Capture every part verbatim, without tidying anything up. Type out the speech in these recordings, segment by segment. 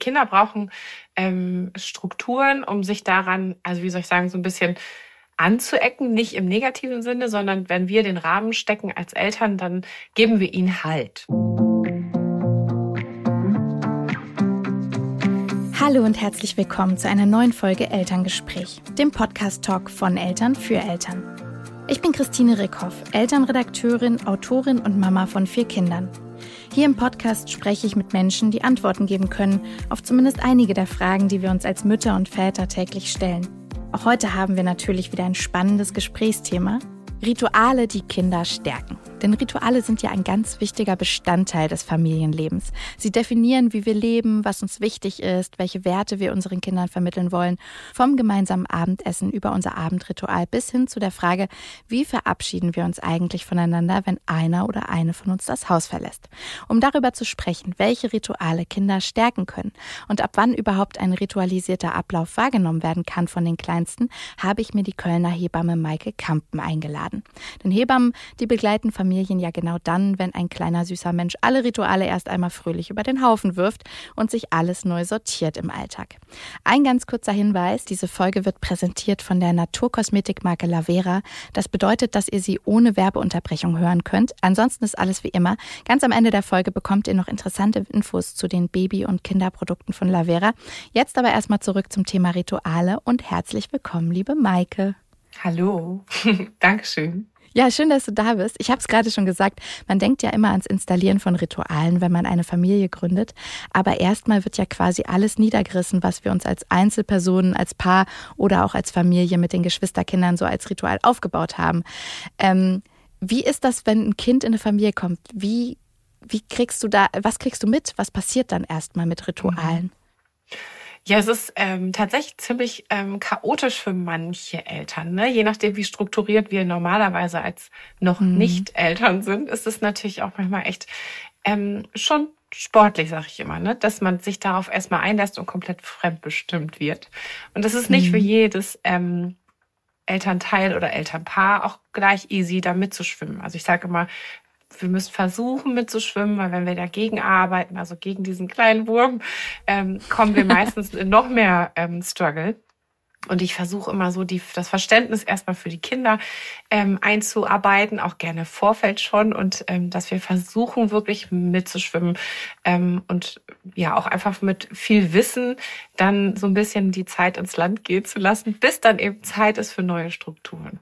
Kinder brauchen ähm, Strukturen, um sich daran, also wie soll ich sagen, so ein bisschen anzuecken, nicht im negativen Sinne, sondern wenn wir den Rahmen stecken als Eltern, dann geben wir ihnen Halt. Hallo und herzlich willkommen zu einer neuen Folge Elterngespräch, dem Podcast-Talk von Eltern für Eltern. Ich bin Christine Rickhoff, Elternredakteurin, Autorin und Mama von vier Kindern. Hier im Podcast spreche ich mit Menschen, die Antworten geben können auf zumindest einige der Fragen, die wir uns als Mütter und Väter täglich stellen. Auch heute haben wir natürlich wieder ein spannendes Gesprächsthema: Rituale, die Kinder stärken. Denn Rituale sind ja ein ganz wichtiger Bestandteil des Familienlebens. Sie definieren, wie wir leben, was uns wichtig ist, welche Werte wir unseren Kindern vermitteln wollen. Vom gemeinsamen Abendessen über unser Abendritual bis hin zu der Frage, wie verabschieden wir uns eigentlich voneinander, wenn einer oder eine von uns das Haus verlässt. Um darüber zu sprechen, welche Rituale Kinder stärken können und ab wann überhaupt ein ritualisierter Ablauf wahrgenommen werden kann von den Kleinsten, habe ich mir die Kölner Hebamme Maike Kampen eingeladen. Denn Hebammen, die begleiten Familien ja genau dann, wenn ein kleiner süßer Mensch alle Rituale erst einmal fröhlich über den Haufen wirft und sich alles neu sortiert im Alltag. Ein ganz kurzer Hinweis: Diese Folge wird präsentiert von der Naturkosmetikmarke Lavera. Das bedeutet, dass ihr sie ohne Werbeunterbrechung hören könnt. Ansonsten ist alles wie immer. Ganz am Ende der Folge bekommt ihr noch interessante Infos zu den Baby- und Kinderprodukten von Lavera. Jetzt aber erstmal zurück zum Thema Rituale und herzlich willkommen, liebe Maike. Hallo, Dankeschön. Ja, schön, dass du da bist. Ich habe es gerade schon gesagt, man denkt ja immer ans Installieren von Ritualen, wenn man eine Familie gründet. Aber erstmal wird ja quasi alles niedergerissen, was wir uns als Einzelpersonen, als Paar oder auch als Familie mit den Geschwisterkindern so als Ritual aufgebaut haben. Ähm, wie ist das, wenn ein Kind in eine Familie kommt? Wie, wie kriegst du da, was kriegst du mit? Was passiert dann erstmal mit Ritualen? Ja, es ist ähm, tatsächlich ziemlich ähm, chaotisch für manche Eltern, ne? Je nachdem, wie strukturiert wir normalerweise als noch Mhm. nicht Eltern sind, ist es natürlich auch manchmal echt ähm, schon sportlich, sag ich immer, ne? Dass man sich darauf erstmal einlässt und komplett fremdbestimmt wird. Und das ist nicht für Mhm. jedes ähm, Elternteil oder Elternpaar auch gleich easy, da mitzuschwimmen. Also ich sage immer, wir müssen versuchen mitzuschwimmen, weil wenn wir dagegen arbeiten, also gegen diesen kleinen Wurm, ähm, kommen wir meistens in noch mehr ähm, Struggle. Und ich versuche immer so die, das Verständnis erstmal für die Kinder ähm, einzuarbeiten, auch gerne im Vorfeld schon, und ähm, dass wir versuchen wirklich mitzuschwimmen ähm, und ja auch einfach mit viel Wissen dann so ein bisschen die Zeit ins Land gehen zu lassen, bis dann eben Zeit ist für neue Strukturen.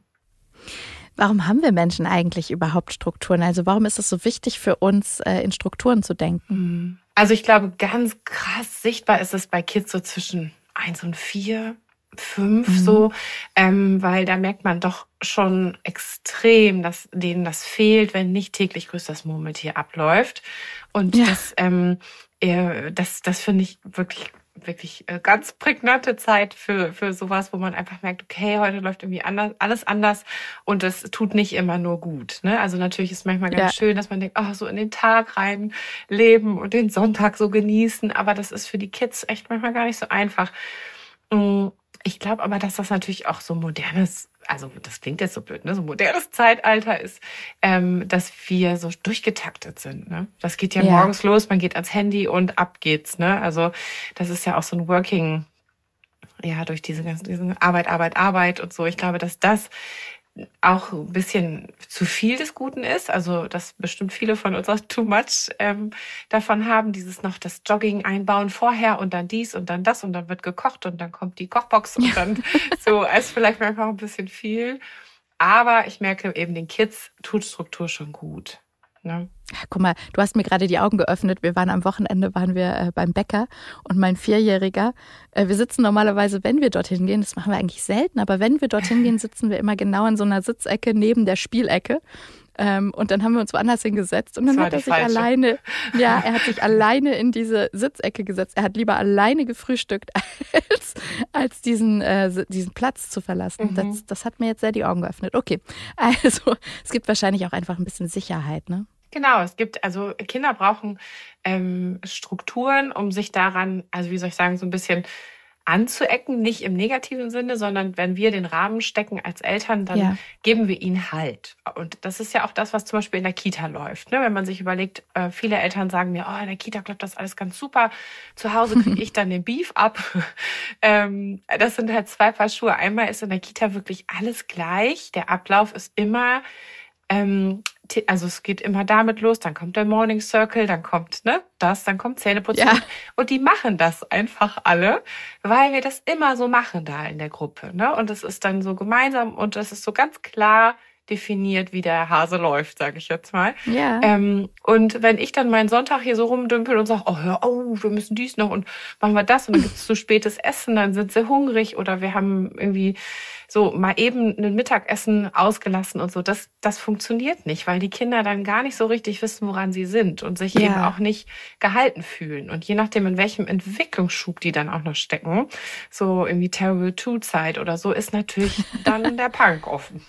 Warum haben wir Menschen eigentlich überhaupt Strukturen? Also warum ist es so wichtig für uns, in Strukturen zu denken? Also ich glaube, ganz krass sichtbar ist es bei Kids so zwischen eins und vier, fünf mhm. so, ähm, weil da merkt man doch schon extrem, dass denen das fehlt, wenn nicht täglich grüßt das Murmeltier abläuft. Und ja. das, ähm, äh, das, das finde ich wirklich wirklich ganz prägnante Zeit für für sowas, wo man einfach merkt, okay, heute läuft irgendwie anders, alles anders und das tut nicht immer nur gut. Ne? Also natürlich ist es manchmal ganz ja. schön, dass man denkt, oh, so in den Tag rein leben und den Sonntag so genießen, aber das ist für die Kids echt manchmal gar nicht so einfach. Ich glaube aber, dass das natürlich auch so modernes, also das klingt jetzt so blöd, ne, so modernes Zeitalter ist, ähm, dass wir so durchgetaktet sind. Ne? Das geht ja, ja morgens los, man geht ans Handy und ab geht's. Ne? Also das ist ja auch so ein Working, ja, durch diese ganze diese Arbeit, Arbeit, Arbeit und so. Ich glaube, dass das auch ein bisschen zu viel des Guten ist, also dass bestimmt viele von uns auch too much ähm, davon haben, dieses noch das Jogging einbauen vorher und dann dies und dann das und dann wird gekocht und dann kommt die Kochbox und dann so, als vielleicht manchmal auch ein bisschen viel. Aber ich merke eben, den Kids tut Struktur schon gut. Ne? Guck mal, du hast mir gerade die Augen geöffnet. Wir waren am Wochenende, waren wir äh, beim Bäcker und mein Vierjähriger, äh, wir sitzen normalerweise, wenn wir dorthin gehen, das machen wir eigentlich selten, aber wenn wir dorthin gehen, sitzen wir immer genau in so einer Sitzecke neben der Spielecke. Ähm, und dann haben wir uns woanders hingesetzt und dann hat er sich falsche. alleine, ja, er hat sich alleine in diese Sitzecke gesetzt. Er hat lieber alleine gefrühstückt, als, als diesen, äh, diesen Platz zu verlassen. Mhm. Das, das hat mir jetzt sehr die Augen geöffnet. Okay, also es gibt wahrscheinlich auch einfach ein bisschen Sicherheit, ne? Genau, es gibt, also Kinder brauchen ähm, Strukturen, um sich daran, also wie soll ich sagen, so ein bisschen anzuecken, nicht im negativen Sinne, sondern wenn wir den Rahmen stecken als Eltern, dann ja. geben wir ihnen Halt. Und das ist ja auch das, was zum Beispiel in der Kita läuft. Ne? Wenn man sich überlegt, äh, viele Eltern sagen mir, oh, in der Kita klappt das alles ganz super, zu Hause kriege ich dann den Beef ab. ähm, das sind halt zwei Paar Schuhe. Einmal ist in der Kita wirklich alles gleich. Der Ablauf ist immer... Ähm, also es geht immer damit los, dann kommt der Morning Circle, dann kommt ne das, dann kommt Zähneputzen. Ja. Und die machen das einfach alle, weil wir das immer so machen da in der Gruppe. Ne? Und es ist dann so gemeinsam und es ist so ganz klar definiert, wie der Hase läuft, sage ich jetzt mal. Ja. Ähm, und wenn ich dann meinen Sonntag hier so rumdümpel und sage, oh, hör auf, wir müssen dies noch und machen wir das und dann gibt es zu spätes Essen, dann sind sie hungrig oder wir haben irgendwie so mal eben ein Mittagessen ausgelassen und so, das, das funktioniert nicht, weil die Kinder dann gar nicht so richtig wissen, woran sie sind und sich ja. eben auch nicht gehalten fühlen. Und je nachdem, in welchem Entwicklungsschub die dann auch noch stecken, so irgendwie Terrible Two Zeit oder so, ist natürlich dann der Punk offen.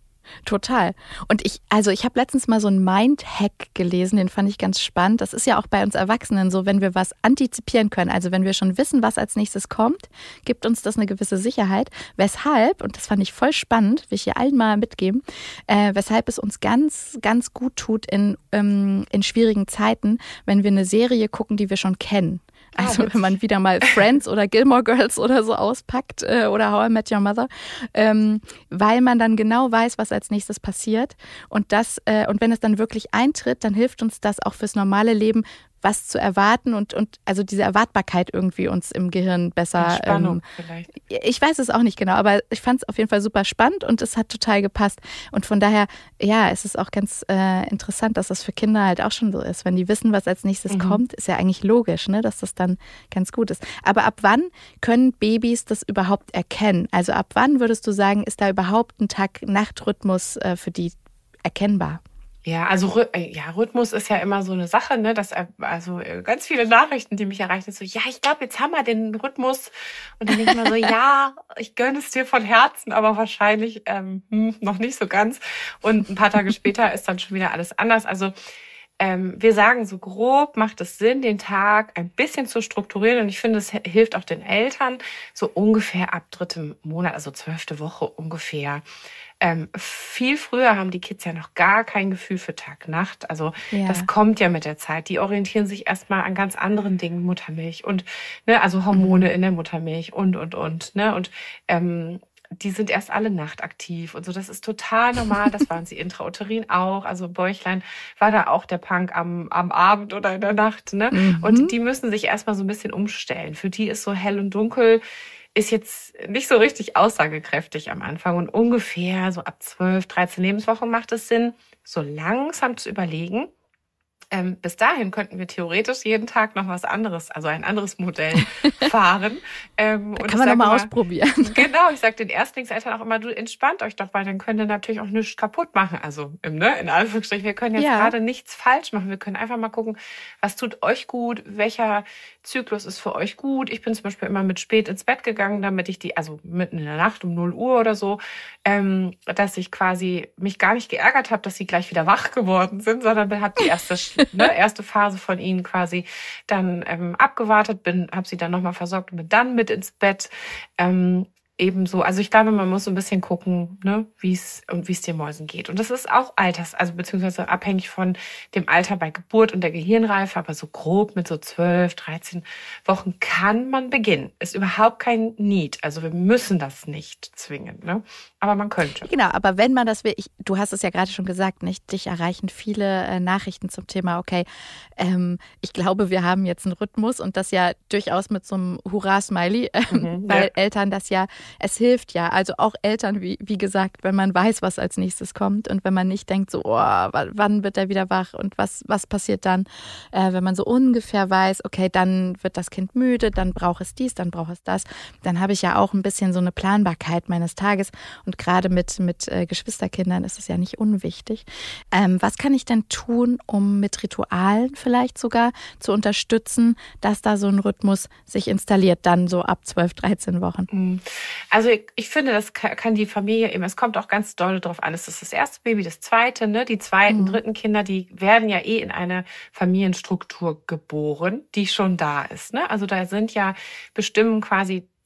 Total. Und ich, also ich habe letztens mal so einen Mind-Hack gelesen, den fand ich ganz spannend. Das ist ja auch bei uns Erwachsenen so, wenn wir was antizipieren können, also wenn wir schon wissen, was als nächstes kommt, gibt uns das eine gewisse Sicherheit. Weshalb, und das fand ich voll spannend, will ich hier allen mal mitgeben, äh, weshalb es uns ganz, ganz gut tut in, ähm, in schwierigen Zeiten, wenn wir eine Serie gucken, die wir schon kennen. Also ah, wenn man wieder mal Friends oder Gilmore Girls oder so auspackt äh, oder How I Met Your Mother, ähm, weil man dann genau weiß, was als nächstes passiert. Und das äh, und wenn es dann wirklich eintritt, dann hilft uns das auch fürs normale Leben, was zu erwarten und, und also diese Erwartbarkeit irgendwie uns im Gehirn besser. Spannung ähm, vielleicht. Ich weiß es auch nicht genau, aber ich fand es auf jeden Fall super spannend und es hat total gepasst. Und von daher, ja, es ist auch ganz äh, interessant, dass das für Kinder halt auch schon so ist. Wenn die wissen, was als nächstes mhm. kommt, ist ja eigentlich logisch, ne, dass das dann ganz gut ist. Aber ab wann können Babys das überhaupt erkennen? Also ab wann würdest du sagen, ist da überhaupt ein Tag-Nacht-Rhythmus äh, für die erkennbar? Ja, also ja, Rhythmus ist ja immer so eine Sache, ne? Das, also ganz viele Nachrichten, die mich erreichen, so, ja, ich glaube, jetzt haben wir den Rhythmus. Und dann denke ich mir so, ja, ich gönne es dir von Herzen, aber wahrscheinlich ähm, hm, noch nicht so ganz. Und ein paar Tage später ist dann schon wieder alles anders. Also ähm, wir sagen so grob, macht es Sinn, den Tag ein bisschen zu strukturieren. Und ich finde, es hilft auch den Eltern, so ungefähr ab drittem Monat, also zwölfte Woche ungefähr. Ähm, viel früher haben die Kids ja noch gar kein Gefühl für Tag-Nacht. Also ja. das kommt ja mit der Zeit. Die orientieren sich erstmal an ganz anderen Dingen, Muttermilch und ne, also Hormone mhm. in der Muttermilch und und und ne und ähm, die sind erst alle nachtaktiv und so. Das ist total normal. Das waren sie intrauterin auch. Also Bäuchlein war da auch der Punk am am Abend oder in der Nacht. Ne? Mhm. Und die müssen sich erstmal so ein bisschen umstellen. Für die ist so hell und dunkel ist jetzt nicht so richtig aussagekräftig am Anfang. Und ungefähr so ab zwölf, dreizehn Lebenswochen macht es Sinn, so langsam zu überlegen. Ähm, bis dahin könnten wir theoretisch jeden Tag noch was anderes, also ein anderes Modell fahren. Ähm, da und kann man doch mal ausprobieren. Genau, ich sage den Erstlingseltern auch immer, du entspannt euch doch, weil dann könnt ihr natürlich auch nichts kaputt machen. Also im, ne, in Anführungsstrichen, wir können jetzt ja. gerade nichts falsch machen. Wir können einfach mal gucken, was tut euch gut, welcher Zyklus ist für euch gut. Ich bin zum Beispiel immer mit spät ins Bett gegangen, damit ich die, also mitten in der Nacht um null Uhr oder so, ähm, dass ich quasi mich gar nicht geärgert habe, dass sie gleich wieder wach geworden sind, sondern habe die erste Ne, erste Phase von ihnen quasi dann ähm, abgewartet, bin, habe sie dann nochmal versorgt und bin dann mit ins Bett. Ähm, ebenso, also ich glaube, man muss so ein bisschen gucken, ne, wie es und wie es den Mäusen geht. Und das ist auch alters, also beziehungsweise abhängig von dem Alter bei Geburt und der Gehirnreife, aber so grob mit so zwölf, dreizehn Wochen kann man beginnen. Ist überhaupt kein Need. Also wir müssen das nicht zwingen, ne? Aber man könnte. Genau, aber wenn man das will, ich, du hast es ja gerade schon gesagt, nicht? Dich erreichen viele äh, Nachrichten zum Thema, okay, ähm, ich glaube, wir haben jetzt einen Rhythmus und das ja durchaus mit so einem Hurra-Smiley, äh, mhm, weil ja. Eltern das ja, es hilft ja, also auch Eltern, wie, wie gesagt, wenn man weiß, was als nächstes kommt und wenn man nicht denkt, so, oh, wann wird er wieder wach und was, was passiert dann, äh, wenn man so ungefähr weiß, okay, dann wird das Kind müde, dann braucht es dies, dann braucht es das, dann habe ich ja auch ein bisschen so eine Planbarkeit meines Tages. Und gerade mit, mit äh, Geschwisterkindern ist es ja nicht unwichtig. Ähm, was kann ich denn tun, um mit Ritualen vielleicht sogar zu unterstützen, dass da so ein Rhythmus sich installiert, dann so ab zwölf, dreizehn Wochen? Also ich, ich finde, das kann die Familie eben, es kommt auch ganz doll drauf an. Es ist das erste Baby, das zweite, ne? Die zweiten, mhm. dritten Kinder, die werden ja eh in eine Familienstruktur geboren, die schon da ist. Ne? Also da sind ja bestimmen quasi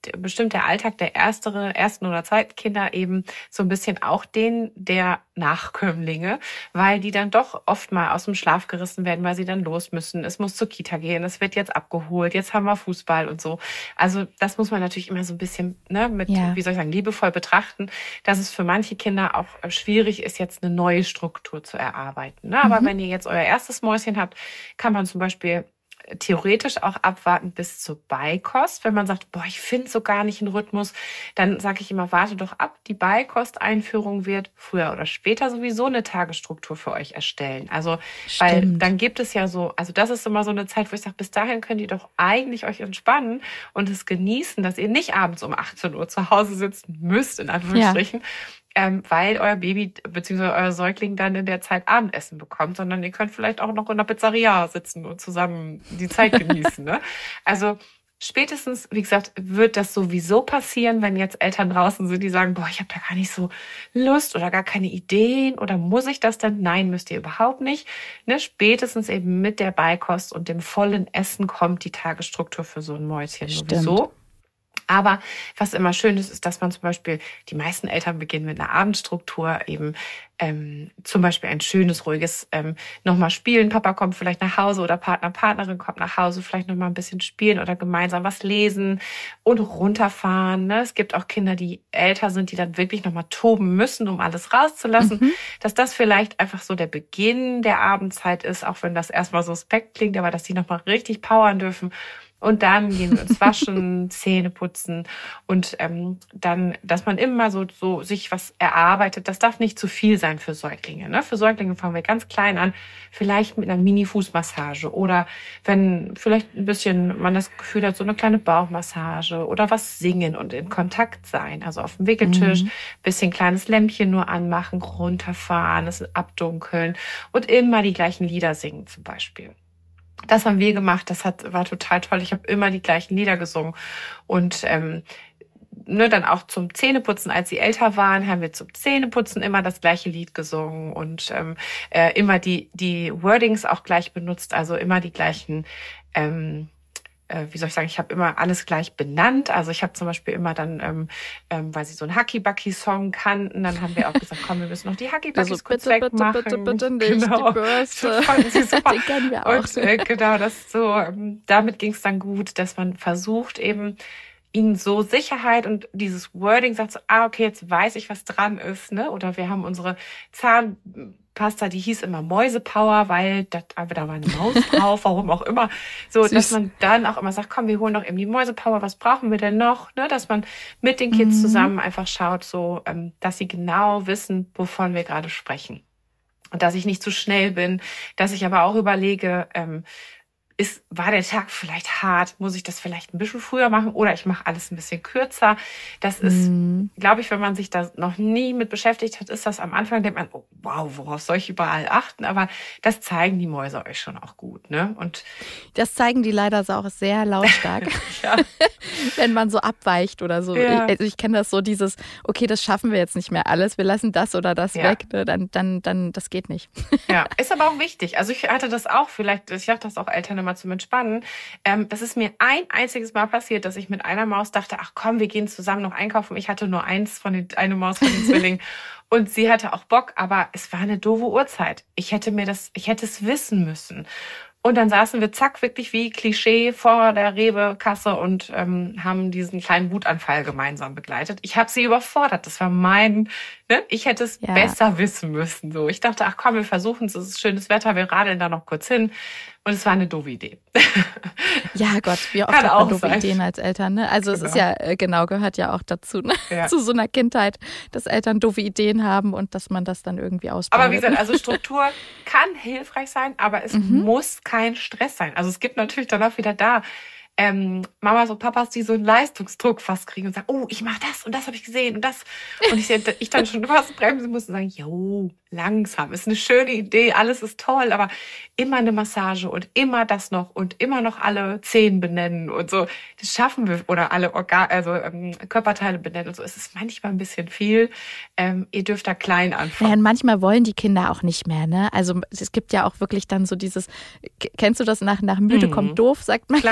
bestimmt der Alltag der erstere, ersten oder zweiten Kinder eben so ein bisschen auch den der Nachkömmlinge, weil die dann doch oft mal aus dem Schlaf gerissen werden, weil sie dann los müssen. Es muss zur Kita gehen, es wird jetzt abgeholt, jetzt haben wir Fußball und so. Also das muss man natürlich immer so ein bisschen, ne, mit, ja. wie soll ich sagen, liebevoll betrachten, dass es für manche Kinder auch schwierig ist, jetzt eine neue Struktur zu erarbeiten. Ne? Aber mhm. wenn ihr jetzt euer erstes Mäuschen habt, kann man zum Beispiel theoretisch auch abwarten bis zur Beikost. Wenn man sagt, boah, ich finde so gar nicht einen Rhythmus, dann sage ich immer, warte doch ab. Die Beikosteinführung wird früher oder später sowieso eine Tagesstruktur für euch erstellen. Also, Stimmt. weil dann gibt es ja so, also das ist immer so eine Zeit, wo ich sage, bis dahin könnt ihr doch eigentlich euch entspannen und es genießen, dass ihr nicht abends um achtzehn Uhr zu Hause sitzen müsst, in Anführungsstrichen, ja. Ähm, weil euer Baby bzw. euer Säugling dann in der Zeit Abendessen bekommt, sondern ihr könnt vielleicht auch noch in der Pizzeria sitzen und zusammen die Zeit genießen. Ne? Also spätestens, wie gesagt, wird das sowieso passieren, wenn jetzt Eltern draußen sind, die sagen, boah, ich habe da gar nicht so Lust oder gar keine Ideen oder muss ich das denn? Nein, müsst ihr überhaupt nicht. Ne? Spätestens eben mit der Beikost und dem vollen Essen kommt die Tagesstruktur für so ein Mäuschen Stimmt. sowieso. Aber was immer schön ist, ist, dass man zum Beispiel, die meisten Eltern beginnen mit einer Abendstruktur, eben ähm, zum Beispiel ein schönes, ruhiges ähm, nochmal spielen. Papa kommt vielleicht nach Hause oder Partner, Partnerin kommt nach Hause, vielleicht nochmal ein bisschen spielen oder gemeinsam was lesen und runterfahren. Ne? Es gibt auch Kinder, die älter sind, die dann wirklich nochmal toben müssen, um alles rauszulassen. Mhm. Dass das vielleicht einfach so der Beginn der Abendzeit ist, auch wenn das erstmal suspekt klingt, aber dass die nochmal richtig powern dürfen. Und dann gehen wir uns waschen, Zähne putzen und ähm, dann, dass man immer so, so sich was erarbeitet. Das darf nicht zu viel sein für Säuglinge. Ne? Für Säuglinge fangen wir ganz klein an, vielleicht mit einer Mini-Fußmassage oder wenn vielleicht ein bisschen man das Gefühl hat, so eine kleine Bauchmassage oder was singen und in Kontakt sein. Also auf dem Wickeltisch, mhm. bisschen kleines Lämpchen nur anmachen, runterfahren, es abdunkeln und immer die gleichen Lieder singen zum Beispiel. Das haben wir gemacht, das hat war total toll. Ich habe immer die gleichen Lieder gesungen. Und ähm, ne, dann auch zum Zähneputzen, als sie älter waren, haben wir zum Zähneputzen immer das gleiche Lied gesungen und ähm, äh, immer die die Wordings auch gleich benutzt, also immer die gleichen ähm, wie soll ich sagen, ich habe immer alles gleich benannt. Also ich habe zum Beispiel immer dann, ähm, ähm, weil sie so einen Hacky-Bucky-Song kannten, dann haben wir auch gesagt, komm, wir müssen noch die Hacky-Buckys also kurz bitte, wegmachen. Bitte, bitte, bitte nicht genau. die Bürste. Sie super. Den kennen wir auch. Und äh, genau, das so, ähm, damit ging es dann gut, dass man versucht eben, ihnen so Sicherheit und dieses Wording sagt so, ah, okay, jetzt weiß ich, was dran ist, ne? Oder wir haben unsere Zahnpasta, die hieß immer Mäusepower, weil da, da war eine Maus drauf, warum auch immer. So, Süß. Dass man dann auch immer sagt, komm, wir holen doch eben die Mäusepower, was brauchen wir denn noch? Ne? Dass man mit den Kids mhm. zusammen einfach schaut, so, ähm, dass sie genau wissen, wovon wir gerade sprechen. Und dass ich nicht zu schnell bin, dass ich aber auch überlege, ähm, Ist, war der Tag vielleicht hart? Muss ich das vielleicht ein bisschen früher machen? Oder ich mache alles ein bisschen kürzer? Das ist, mm. glaube ich, wenn man sich da noch nie mit beschäftigt hat, ist das am Anfang, denkt man, oh, wow, worauf soll ich überall achten? Aber das zeigen die Mäuse euch schon auch gut, ne? Und das zeigen die leider auch sehr lautstark, ja. wenn man so abweicht oder so. Ja. Ich, also ich kenne das so, dieses, okay, das schaffen wir jetzt nicht mehr alles, wir lassen das oder das ja. weg, ne? dann, dann, dann, das geht nicht. Ja, ist aber auch wichtig. Also ich hatte das auch, vielleicht, ich dachte das auch Eltern immer zum Entspannen. Ähm, das ist mir ein einziges Mal passiert, dass ich mit einer Maus dachte, ach komm, wir gehen zusammen noch einkaufen. Ich hatte nur eins von den, eine Maus von den Zwillingen und sie hatte auch Bock, aber es war eine doofe Uhrzeit. Ich hätte mir das, ich hätte es wissen müssen. Und dann saßen wir zack, wirklich wie Klischee vor der Rewe-Kasse und ähm, haben diesen kleinen Wutanfall gemeinsam begleitet. Ich habe sie überfordert. Das war mein, ne? Ich hätte es ja. besser wissen müssen. So, ich dachte, ach komm, wir versuchen es. Es ist schönes Wetter, wir radeln da noch kurz hin. Und es war eine doofe Idee. Ja Gott, wie oft Kann hat man auch doofe sein. Ideen als Eltern, ne? Also genau. es ist ja, genau, gehört ja auch dazu, ne? Ja. Zu so einer Kindheit, dass Eltern doofe Ideen haben und dass man das dann irgendwie ausbaut. Aber wie gesagt, also Struktur kann hilfreich sein, aber es mhm. muss kein Stress sein. Also es gibt natürlich dann auch wieder da ähm, Mamas und Papas, die so einen Leistungsdruck fast kriegen und sagen, oh, ich mache das und das habe ich gesehen und das. Und ich, ich dann schon fast bremsen muss und sagen, jo, langsam, ist eine schöne Idee, alles ist toll, aber immer eine Massage und immer das noch und immer noch alle Zehen benennen und so. Das schaffen wir, oder alle Organ, also ähm, Körperteile benennen und so. Es ist manchmal ein bisschen viel. Ähm, ihr dürft da klein anfangen. Ja, und manchmal wollen die Kinder auch nicht mehr, ne? Also es gibt ja auch wirklich dann so dieses, kennst du das, nach, nach müde mhm. kommt doof, sagt man. Klar.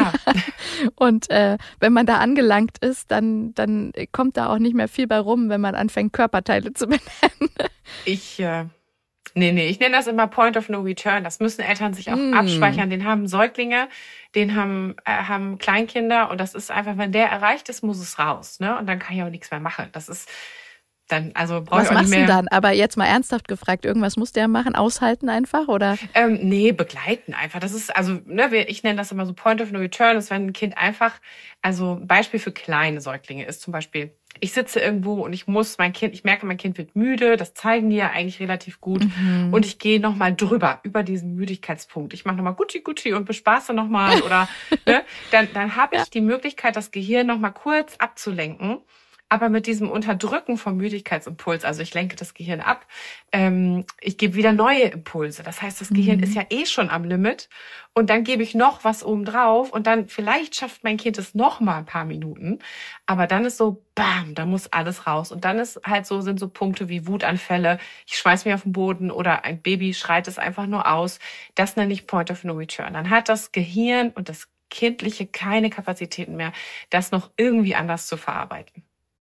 Und äh, wenn man da angelangt ist, dann, dann kommt da auch nicht mehr viel bei rum, wenn man anfängt, Körperteile zu benennen. Ich, äh, nee, nee, ich nenne das immer Point of No Return. Das müssen Eltern sich auch mm. abspeichern. Den haben Säuglinge, den haben, äh, haben Kleinkinder. Und das ist einfach, wenn der erreicht ist, muss es raus. Ne? Und dann kann ich auch nichts mehr machen. Das ist dann, also brauche ich auch nicht mehr. Was machst du dann? Aber jetzt mal ernsthaft gefragt, irgendwas muss der machen? Aushalten einfach, oder? Ähm, nee, begleiten einfach. Das ist, also, ne, ich nenne das immer so Point of No Return. Das ist, wenn ein Kind einfach, also ein Beispiel für kleine Säuglinge ist zum Beispiel, ich sitze irgendwo und ich muss mein Kind, ich merke, mein Kind wird müde, das zeigen die ja eigentlich relativ gut. Mhm. Und ich gehe nochmal drüber, über diesen Müdigkeitspunkt. Ich mache nochmal Gucci Gucci und bespaße nochmal oder, ne, dann, dann habe ich ja. die Möglichkeit, das Gehirn nochmal kurz abzulenken. Aber mit diesem Unterdrücken vom Müdigkeitsimpuls, also ich lenke das Gehirn ab, ähm, ich gebe wieder neue Impulse. Das heißt, das Gehirn mhm. ist ja eh schon am Limit. Und dann gebe ich noch was oben drauf und dann vielleicht schafft mein Kind es noch mal ein paar Minuten. Aber dann ist so, bam, da muss alles raus. Und dann ist halt so, sind so Punkte wie Wutanfälle, ich schmeiß mich auf den Boden oder ein Baby schreit es einfach nur aus. Das nenne ich Point of No Return. Dann hat das Gehirn und das Kindliche keine Kapazitäten mehr, das noch irgendwie anders zu verarbeiten.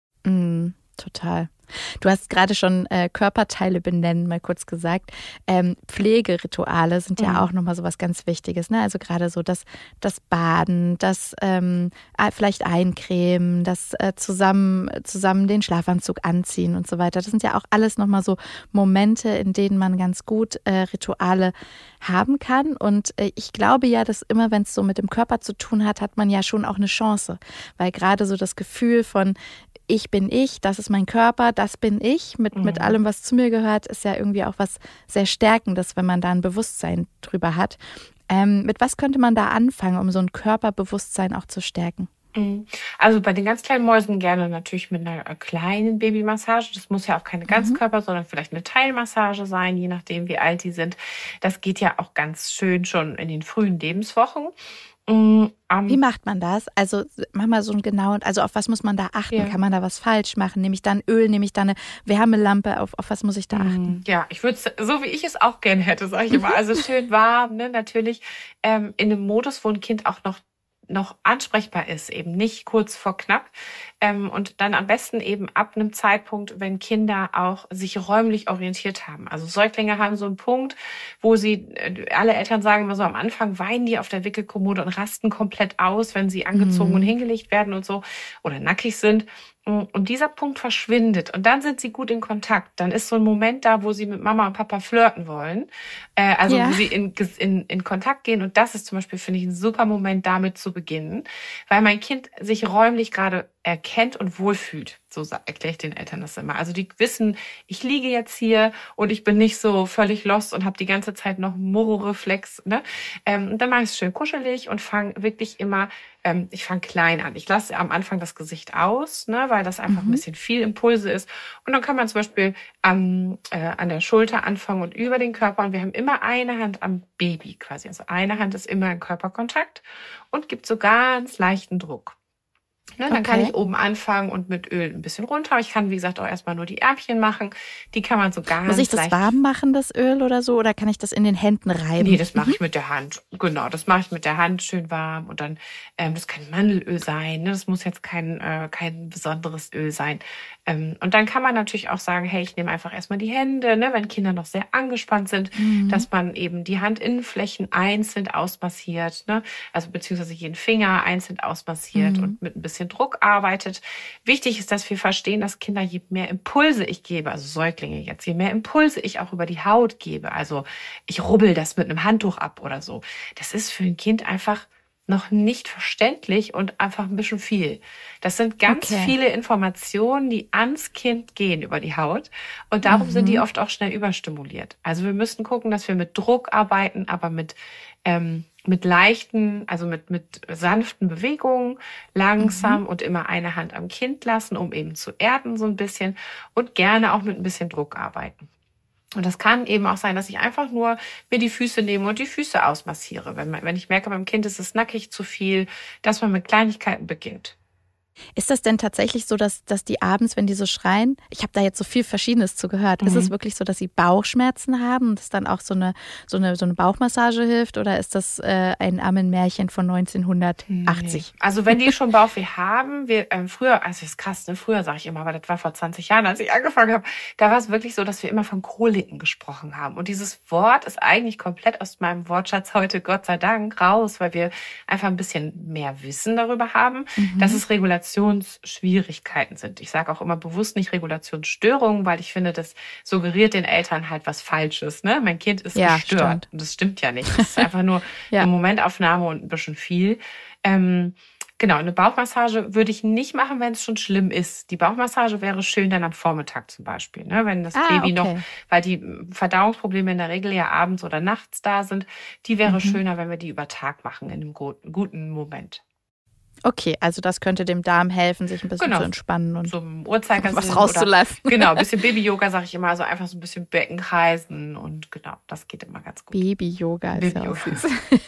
Mm, total. Du hast gerade schon äh, Körperteile benennen, mal kurz gesagt. Ähm, Pflegerituale sind ja mhm. auch nochmal so was ganz Wichtiges, ne? Also gerade so das, das Baden, das ähm, vielleicht eincremen, das äh, zusammen, zusammen den Schlafanzug anziehen und so weiter. Das sind ja auch alles nochmal so Momente, in denen man ganz gut äh, Rituale haben kann. Und äh, ich glaube ja, dass immer, wenn es so mit dem Körper zu tun hat, hat man ja schon auch eine Chance. Weil gerade so das Gefühl von ich bin ich, das ist mein Körper, das bin ich, mit, mhm. mit allem, was zu mir gehört, ist ja irgendwie auch was sehr Stärkendes, wenn man da ein Bewusstsein drüber hat. Ähm, mit was könnte man da anfangen, um so ein Körperbewusstsein auch zu stärken? Also bei den ganz kleinen Mäusen gerne natürlich mit einer kleinen Babymassage. Das muss ja auch keine Ganzkörper, mhm. sondern vielleicht eine Teilmassage sein, je nachdem, wie alt die sind. Das geht ja auch ganz schön schon in den frühen Lebenswochen. Um, Wie macht man das? Also mach mal so ein genauen, also auf was muss man da achten? Ja. Kann man da was falsch machen? Nehme ich dann Öl, nehme ich da eine Wärmelampe? Auf, auf was muss ich da achten? Ja, ich würde es, so wie ich es auch gerne hätte, sage ich immer. Also schön warm, ne? Natürlich ähm, in einem Modus, wo ein Kind auch noch noch ansprechbar ist, eben nicht kurz vor knapp. Ähm, und dann am besten eben ab einem Zeitpunkt, wenn Kinder auch sich räumlich orientiert haben. Also Säuglinge haben so einen Punkt, wo sie, äh, alle Eltern sagen immer so, am Anfang weinen die auf der Wickelkommode und rasten komplett aus, wenn sie angezogen mhm. und hingelegt werden und so oder nackig sind. Und dieser Punkt verschwindet und dann sind sie gut in Kontakt. Dann ist so ein Moment da, wo sie mit Mama und Papa flirten wollen. Äh, also ja. wo sie in, in, in Kontakt gehen. Und das ist zum Beispiel, finde ich, ein super Moment, damit zu beginnen. Weil mein Kind sich räumlich gerade erkennt und wohlfühlt. So erkläre ich den Eltern das immer. Also die wissen, ich liege jetzt hier und ich bin nicht so völlig lost und habe die ganze Zeit noch Mororeflex. Ne? Ähm, und dann mache ich es schön kuschelig und fange wirklich immer, ähm, ich fange klein an. Ich lasse am Anfang das Gesicht aus, ne, weil das einfach mhm. ein bisschen viel Impulse ist. Und dann kann man zum Beispiel am, äh, an der Schulter anfangen und über den Körper. Und wir haben immer eine Hand am Baby quasi. Also eine Hand ist immer in Körperkontakt und gibt so ganz leichten Druck. Ne, dann okay. kann ich oben anfangen und mit Öl ein bisschen runter. Ich kann, wie gesagt, auch erstmal nur die Ärmchen machen. Die kann man so ganz Muss ich das leicht warm machen, das Öl oder so? Oder kann ich das in den Händen reiben? Nee, das mache mhm. ich mit der Hand. Genau, das mache ich mit der Hand schön warm. Und dann, ähm, das kann Mandelöl sein. Ne? Das muss jetzt kein, äh, kein besonderes Öl sein. Ähm, und dann kann man natürlich auch sagen, hey, ich nehme einfach erstmal die Hände, ne, wenn Kinder noch sehr angespannt sind, mhm. dass man eben die Handinnenflächen einzeln ausmassiert. Ne? Also beziehungsweise jeden Finger einzeln ausmassiert mhm. und mit ein bisschen Druck arbeitet. Wichtig ist, dass wir verstehen, dass Kinder, je mehr Impulse ich gebe, also Säuglinge jetzt, je mehr Impulse ich auch über die Haut gebe, also ich rubbel das mit einem Handtuch ab oder so, das ist für ein Kind einfach noch nicht verständlich und einfach ein bisschen viel. Das sind ganz okay. viele Informationen, die ans Kind gehen über die Haut und darum mhm. sind die oft auch schnell überstimuliert. Also wir müssen gucken, dass wir mit Druck arbeiten, aber mit ähm, mit leichten, also mit mit sanften Bewegungen, langsam mhm. und immer eine Hand am Kind lassen, um eben zu erden so ein bisschen und gerne auch mit ein bisschen Druck arbeiten. Und das kann eben auch sein, dass ich einfach nur mir die Füße nehme und die Füße ausmassiere. Wenn, man, wenn ich merke, beim Kind ist es nackig zu viel, dass man mit Kleinigkeiten beginnt. Ist das denn tatsächlich so, dass, dass die abends, wenn die so schreien, ich habe da jetzt so viel Verschiedenes zu gehört, mhm. ist es wirklich so, dass sie Bauchschmerzen haben und es dann auch so eine, so eine, so eine Bauchmassage hilft oder ist das äh, ein Ammenmärchen von neunzehnhundertachtzig? Nee. Also wenn die schon Bauchweh haben, wir ähm, früher, also das ist krass, ne? Früher sage ich immer, aber das war vor zwanzig Jahren, als ich angefangen habe, da war es wirklich so, dass wir immer von Koliken gesprochen haben. Und dieses Wort ist eigentlich komplett aus meinem Wortschatz heute, Gott sei Dank, raus, weil wir einfach ein bisschen mehr Wissen darüber haben, mhm. dass es Regulationsschwierigkeiten sind. Ich sage auch immer bewusst nicht Regulationsstörungen, weil ich finde, das suggeriert den Eltern halt was Falsches. Ne? Mein Kind ist ja, gestört. Stimmt. Und das stimmt ja nicht. Das ist einfach nur ja. eine Momentaufnahme und ein bisschen viel. Ähm, genau, eine Bauchmassage würde ich nicht machen, wenn es schon schlimm ist. Die Bauchmassage wäre schön dann am Vormittag zum Beispiel, ne? Wenn das ah, Baby okay. noch, weil die Verdauungsprobleme in der Regel ja abends oder nachts da sind, die wäre mhm. schöner, wenn wir die über Tag machen, in einem guten Moment. Okay, also das könnte dem Darm helfen, sich ein bisschen genau. zu entspannen und so im Uhrzeigersinn was rauszulassen. Oder, genau, ein bisschen Baby-Yoga, sage ich immer, also einfach so ein bisschen Becken kreisen und genau, das geht immer ganz gut. Baby-Yoga ist Baby ja auch süß.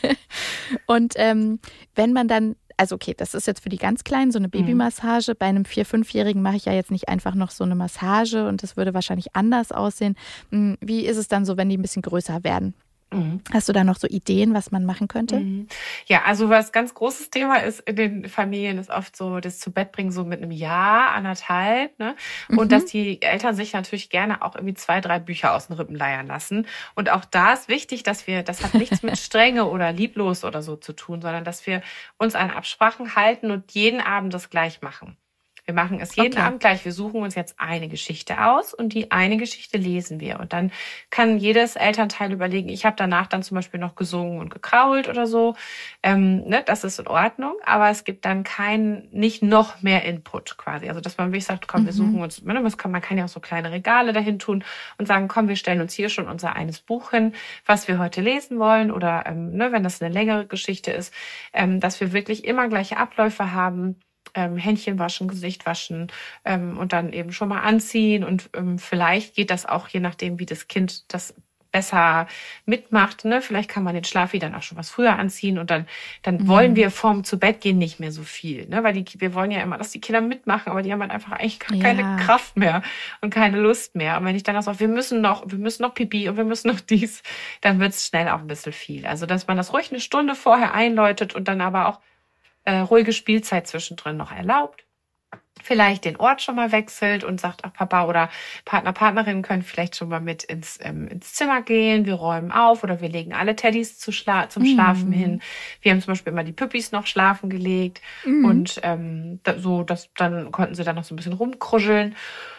Und ähm, wenn man dann, also okay, das ist jetzt für die ganz Kleinen so eine Babymassage. Mhm. Bei einem vier-, fünfjährigen mache ich ja jetzt nicht einfach noch so eine Massage und das würde wahrscheinlich anders aussehen. Wie ist es dann so, wenn die ein bisschen größer werden? Hast du da noch so Ideen, was man machen könnte? Ja, also was ganz großes Thema ist in den Familien, ist oft so das zu Bett bringen, so mit einem Jahr, anderthalb. Ne? Und mhm. dass die Eltern sich natürlich gerne auch irgendwie zwei, drei Bücher aus den Rippen leiern lassen. Und auch da ist wichtig, dass wir, das hat nichts mit Strenge oder lieblos oder so zu tun, sondern dass wir uns an Absprachen halten und jeden Abend das gleich machen. Wir machen es jeden okay. Abend gleich. Wir suchen uns jetzt eine Geschichte aus und die eine Geschichte lesen wir. Und dann kann jedes Elternteil überlegen, ich habe danach dann zum Beispiel noch gesungen und gekrault oder so. Ähm, ne, das ist in Ordnung, aber es gibt dann kein, nicht noch mehr Input quasi. Also dass man wirklich sagt, komm, wir suchen uns, ne, man kann ja auch so kleine Regale dahin tun und sagen, komm, wir stellen uns hier schon unser eines Buch hin, was wir heute lesen wollen. Oder ähm, ne, wenn das eine längere Geschichte ist, ähm, dass wir wirklich immer gleiche Abläufe haben. Ähm, Händchen waschen, Gesicht waschen ähm, und dann eben schon mal anziehen und ähm, vielleicht geht das auch je nachdem, wie das Kind das besser mitmacht, ne? Vielleicht kann man den Schlafi dann auch schon was früher anziehen und dann dann mhm. wollen wir vorm zu Bett gehen nicht mehr so viel, ne? Weil die wir wollen ja immer, dass die Kinder mitmachen, aber die haben halt einfach eigentlich gar keine ja. Kraft mehr und keine Lust mehr. Und wenn ich dann auch sage, wir müssen noch, wir müssen noch Pipi und wir müssen noch dies, dann wird es schnell auch ein bisschen viel. Also dass man das ruhig eine Stunde vorher einläutet und dann aber auch Äh, ruhige Spielzeit zwischendrin noch erlaubt. Vielleicht den Ort schon mal wechselt und sagt, ach, Papa oder Partner, Partnerin können vielleicht schon mal mit ins, ähm, ins Zimmer gehen. Wir räumen auf oder wir legen alle Teddys zu schla- zum Schlafen mm. hin. Wir haben zum Beispiel immer die Püppis noch schlafen gelegt mm. und ähm, da, so, dass dann konnten sie dann noch so ein bisschen rumkruscheln.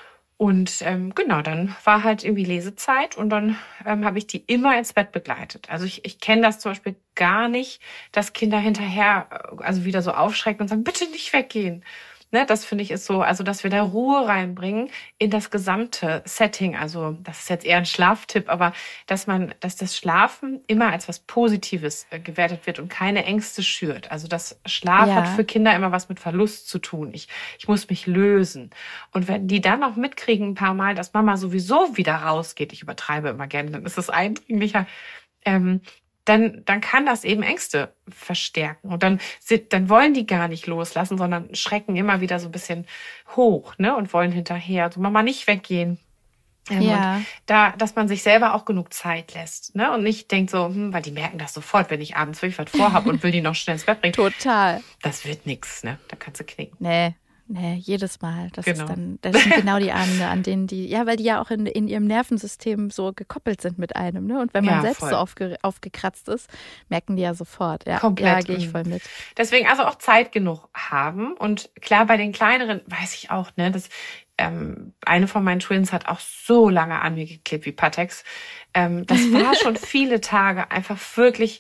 Und ähm, genau, dann war halt irgendwie Lesezeit und dann ähm, habe ich die immer ins Bett begleitet. Also ich, ich kenne das zum Beispiel gar nicht, dass Kinder hinterher also wieder so aufschrecken und sagen, bitte nicht weggehen. Ne, das finde ich ist so, also dass wir da Ruhe reinbringen in das gesamte Setting. Also das ist jetzt eher ein Schlaftipp, aber dass man, dass das Schlafen immer als was Positives äh, gewertet wird und keine Ängste schürt. Also das Schlaf ja. hat für Kinder immer was mit Verlust zu tun. Ich, ich muss mich lösen. Und wenn die dann noch mitkriegen ein paar Mal, dass Mama sowieso wieder rausgeht, ich übertreibe immer gerne, dann ist es eindringlicher, ähm, dann, dann kann das eben Ängste verstärken. Und dann, dann wollen die gar nicht loslassen, sondern schrecken immer wieder so ein bisschen hoch, ne, und wollen hinterher. Also Mama, nicht weggehen. Ähm, ja. Und da, dass man sich selber auch genug Zeit lässt, ne, und nicht denkt so, hm, weil die merken das sofort, wenn ich abends wirklich was vorhabe und will die noch schnell ins Bett bringen. Total. Das wird nix, ne, da kannst du knicken. Nee. Nee, jedes Mal. Das genau. ist dann, das sind genau die Abende, an denen die, ja, weil die ja auch in, in ihrem Nervensystem so gekoppelt sind mit einem, ne? Und wenn man ja, selbst voll. so aufge, aufgekratzt ist, merken die ja sofort. Ja, komplett. Ja, gehe ich voll mit. Deswegen also auch Zeit genug haben. Und klar, bei den kleineren weiß ich auch, ne, dass ähm, eine von meinen Twins hat auch so lange an mir geklebt wie Patex. Ähm, das war schon viele Tage einfach wirklich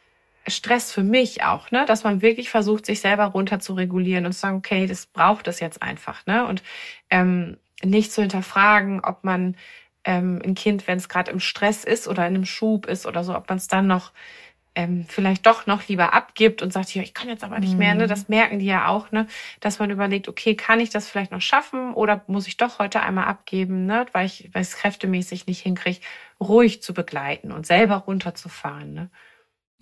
Stress für mich auch, ne, dass man wirklich versucht, sich selber runter zu regulieren und zu sagen, okay, das braucht es jetzt einfach, ne, und ähm, nicht zu hinterfragen, ob man ähm, ein Kind, wenn es gerade im Stress ist oder in einem Schub ist oder so, ob man es dann noch ähm, vielleicht doch noch lieber abgibt und sagt, ja, ich kann jetzt aber nicht mehr, ne, das merken die ja auch, ne, dass man überlegt, okay, kann ich das vielleicht noch schaffen oder muss ich doch heute einmal abgeben, ne, weil ich, weil ich es kräftemäßig nicht hinkriege, ruhig zu begleiten und selber runterzufahren, ne.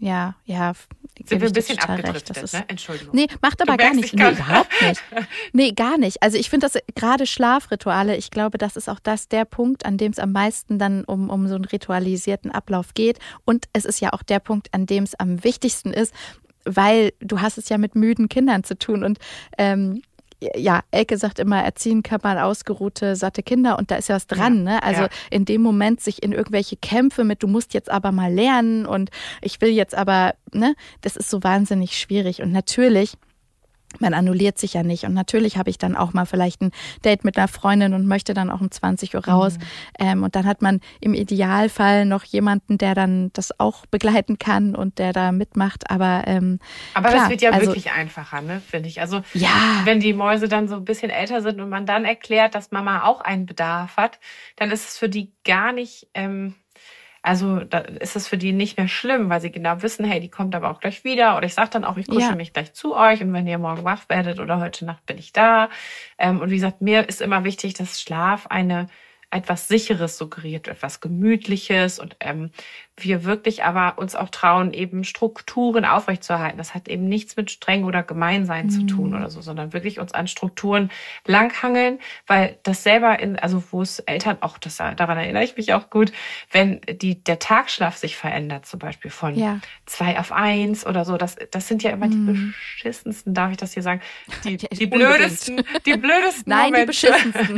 Ja, ja. Sind wir ein bisschen abgedriftet, recht. Ist, ne? Entschuldigung. Nee, macht aber gar nicht. Nee, überhaupt nicht. Nee, gar nicht. Also ich finde, dass gerade Schlafrituale, ich glaube, das ist auch das der Punkt, an dem es am meisten dann um, um so einen ritualisierten Ablauf geht. Und es ist ja auch der Punkt, an dem es am wichtigsten ist, weil du hast es ja mit müden Kindern zu tun. Und ähm, ja, Elke sagt immer, erziehen kann man ausgeruhte, satte Kinder und da ist ja was dran. Ja, ne? Also ja. In dem Moment sich in irgendwelche Kämpfe mit, du musst jetzt aber mal lernen und ich will jetzt aber, ne, das ist so wahnsinnig schwierig. Und natürlich, man annulliert sich ja nicht. Und natürlich habe ich dann auch mal vielleicht ein Date mit einer Freundin und möchte dann auch um zwanzig Uhr raus. Mhm. Ähm, und dann hat man im Idealfall noch jemanden, der dann das auch begleiten kann und der da mitmacht. Aber ähm, Aber klar, das wird ja also, wirklich einfacher, ne, finde ich. Also ja. Wenn die Mäuse dann so ein bisschen älter sind und man dann erklärt, dass Mama auch einen Bedarf hat, dann ist es für die gar nicht... Ähm, Also da ist es für die nicht mehr schlimm, weil sie genau wissen, hey, die kommt aber auch gleich wieder. Oder ich sage dann auch, ich kuschel ja. mich gleich zu euch. Und wenn ihr morgen wach werdet oder heute Nacht bin ich da. Und wie gesagt, mir ist immer wichtig, dass Schlaf eine etwas Sicheres suggeriert, etwas Gemütliches und ähm, wir wirklich aber uns auch trauen, eben Strukturen aufrechtzuerhalten. Das hat eben nichts mit streng oder Gemeinsein mhm. zu tun oder so, sondern wirklich uns an Strukturen langhangeln, weil das selber in, also wo es Eltern auch, das, daran erinnere ich mich auch gut, wenn die, der Tagschlaf sich verändert, zum Beispiel von ja. zwei auf eins oder so, das, das sind ja immer mhm. die beschissensten, darf ich das hier sagen, die, die, die blödesten, die blödesten Nein, Momente die beschissensten.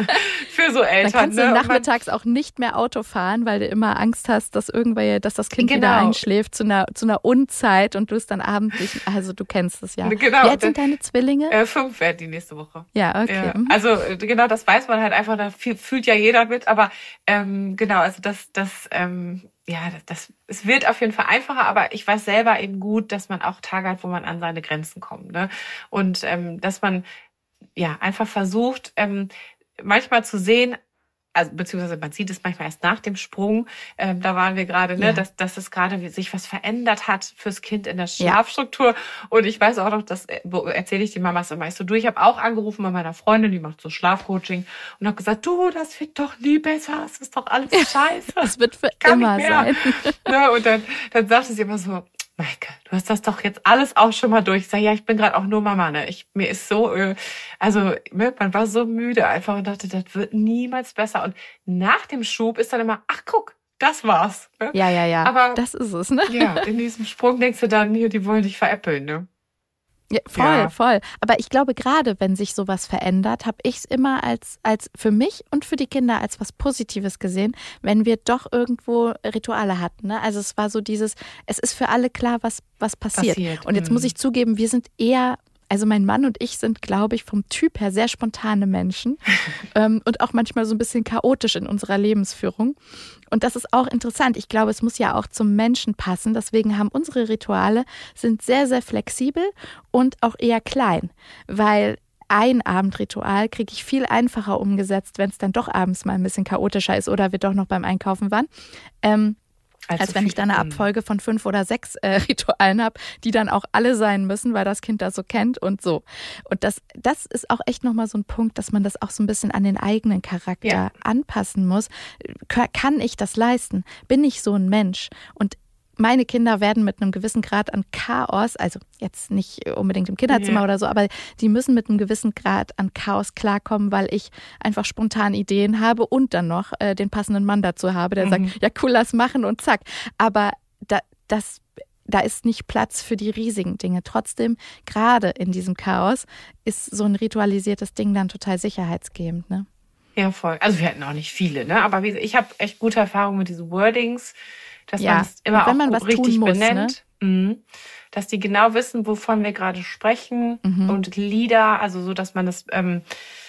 für so Eltern. Da kannst du ne? nachmittags auch nicht mehr Auto fahren, weil du immer Angst hast, dass irgendwann, dass das Kind genau. wieder einschläft zu einer, zu einer Unzeit und du es dann abends nicht, also du kennst es ja. Genau. Wie alt sind deine Zwillinge? Äh, fünf werden die nächste Woche. Ja, okay. Ja. Also genau, das weiß man halt einfach, da fühlt ja jeder mit, aber ähm, genau, also das, das, ähm, ja, das, das, es wird auf jeden Fall einfacher, aber ich weiß selber eben gut, dass man auch Tage hat, wo man an seine Grenzen kommt, ne? Und ähm, dass man ja einfach versucht, ähm, manchmal zu sehen, also beziehungsweise man sieht es manchmal erst nach dem Sprung, ähm, da waren wir gerade, ne, ja. dass, dass es gerade sich was verändert hat fürs Kind in der Schlafstruktur. Ja. Und ich weiß auch noch, das erzähle ich den Mamas immer. Ich so, du, ich habe auch angerufen bei meiner Freundin, die macht so Schlafcoaching und habe gesagt, du, das wird doch nie besser, es ist doch alles scheiße. Das wird für immer sein. Ja, und dann, dann sagte sie immer so, Maike, du hast das doch jetzt alles auch schon mal durch. Ich sage, ja, ich bin gerade auch nur Mama, ne? Ich, mir ist so, äh, also man war so müde einfach und dachte, das wird niemals besser. Und nach dem Schub ist dann immer, ach guck, das war's. Ne? Ja, ja, ja, aber das ist es, ne? Ja, in diesem Sprung denkst du dann, hier, die wollen dich veräppeln, ne? Ja, voll, ja. voll. Aber ich glaube, gerade wenn sich sowas verändert, habe ich es immer als, als für mich und für die Kinder als was Positives gesehen, wenn wir doch irgendwo Rituale hatten. Ne? Also es war so dieses, es ist für alle klar, was, was passiert. passiert. Und jetzt mhm. muss ich zugeben, wir sind eher, also mein Mann und ich sind, glaube ich, vom Typ her sehr spontane Menschen ähm, und auch manchmal so ein bisschen chaotisch in unserer Lebensführung. Und das ist auch interessant. Ich glaube, es muss ja auch zum Menschen passen. Deswegen haben unsere Rituale, sind sehr, sehr flexibel und auch eher klein. Weil ein Abendritual kriege ich viel einfacher umgesetzt, wenn es dann doch abends mal ein bisschen chaotischer ist oder wir doch noch beim Einkaufen waren. Ähm, Als, als wenn ich dann eine Abfolge von fünf oder sechs äh, Ritualen habe, die dann auch alle sein müssen, weil das Kind das so kennt und so. Und das, das ist auch echt nochmal so ein Punkt, dass man das auch so ein bisschen an den eigenen Charakter ja. anpassen muss. Kann ich das leisten? Bin ich so ein Mensch? Und meine Kinder werden mit einem gewissen Grad an Chaos, also jetzt nicht unbedingt im Kinderzimmer ja. oder so, aber die müssen mit einem gewissen Grad an Chaos klarkommen, weil ich einfach spontan Ideen habe und dann noch äh, den passenden Mann dazu habe, der mhm. sagt, ja cool, lass machen und zack. Aber da, das, da ist nicht Platz für die riesigen Dinge. Trotzdem, gerade in diesem Chaos, ist so ein ritualisiertes Ding dann total sicherheitsgebend, ne? Ja, voll. Also wir hatten auch nicht viele, ne? Aber ich habe echt gute Erfahrungen mit diesen Wordings, dass ja, man es immer auch man richtig muss, benennt, ne? mhm. dass die genau wissen, wovon wir gerade sprechen mhm. und Lieder, also so, dass man das, ähm,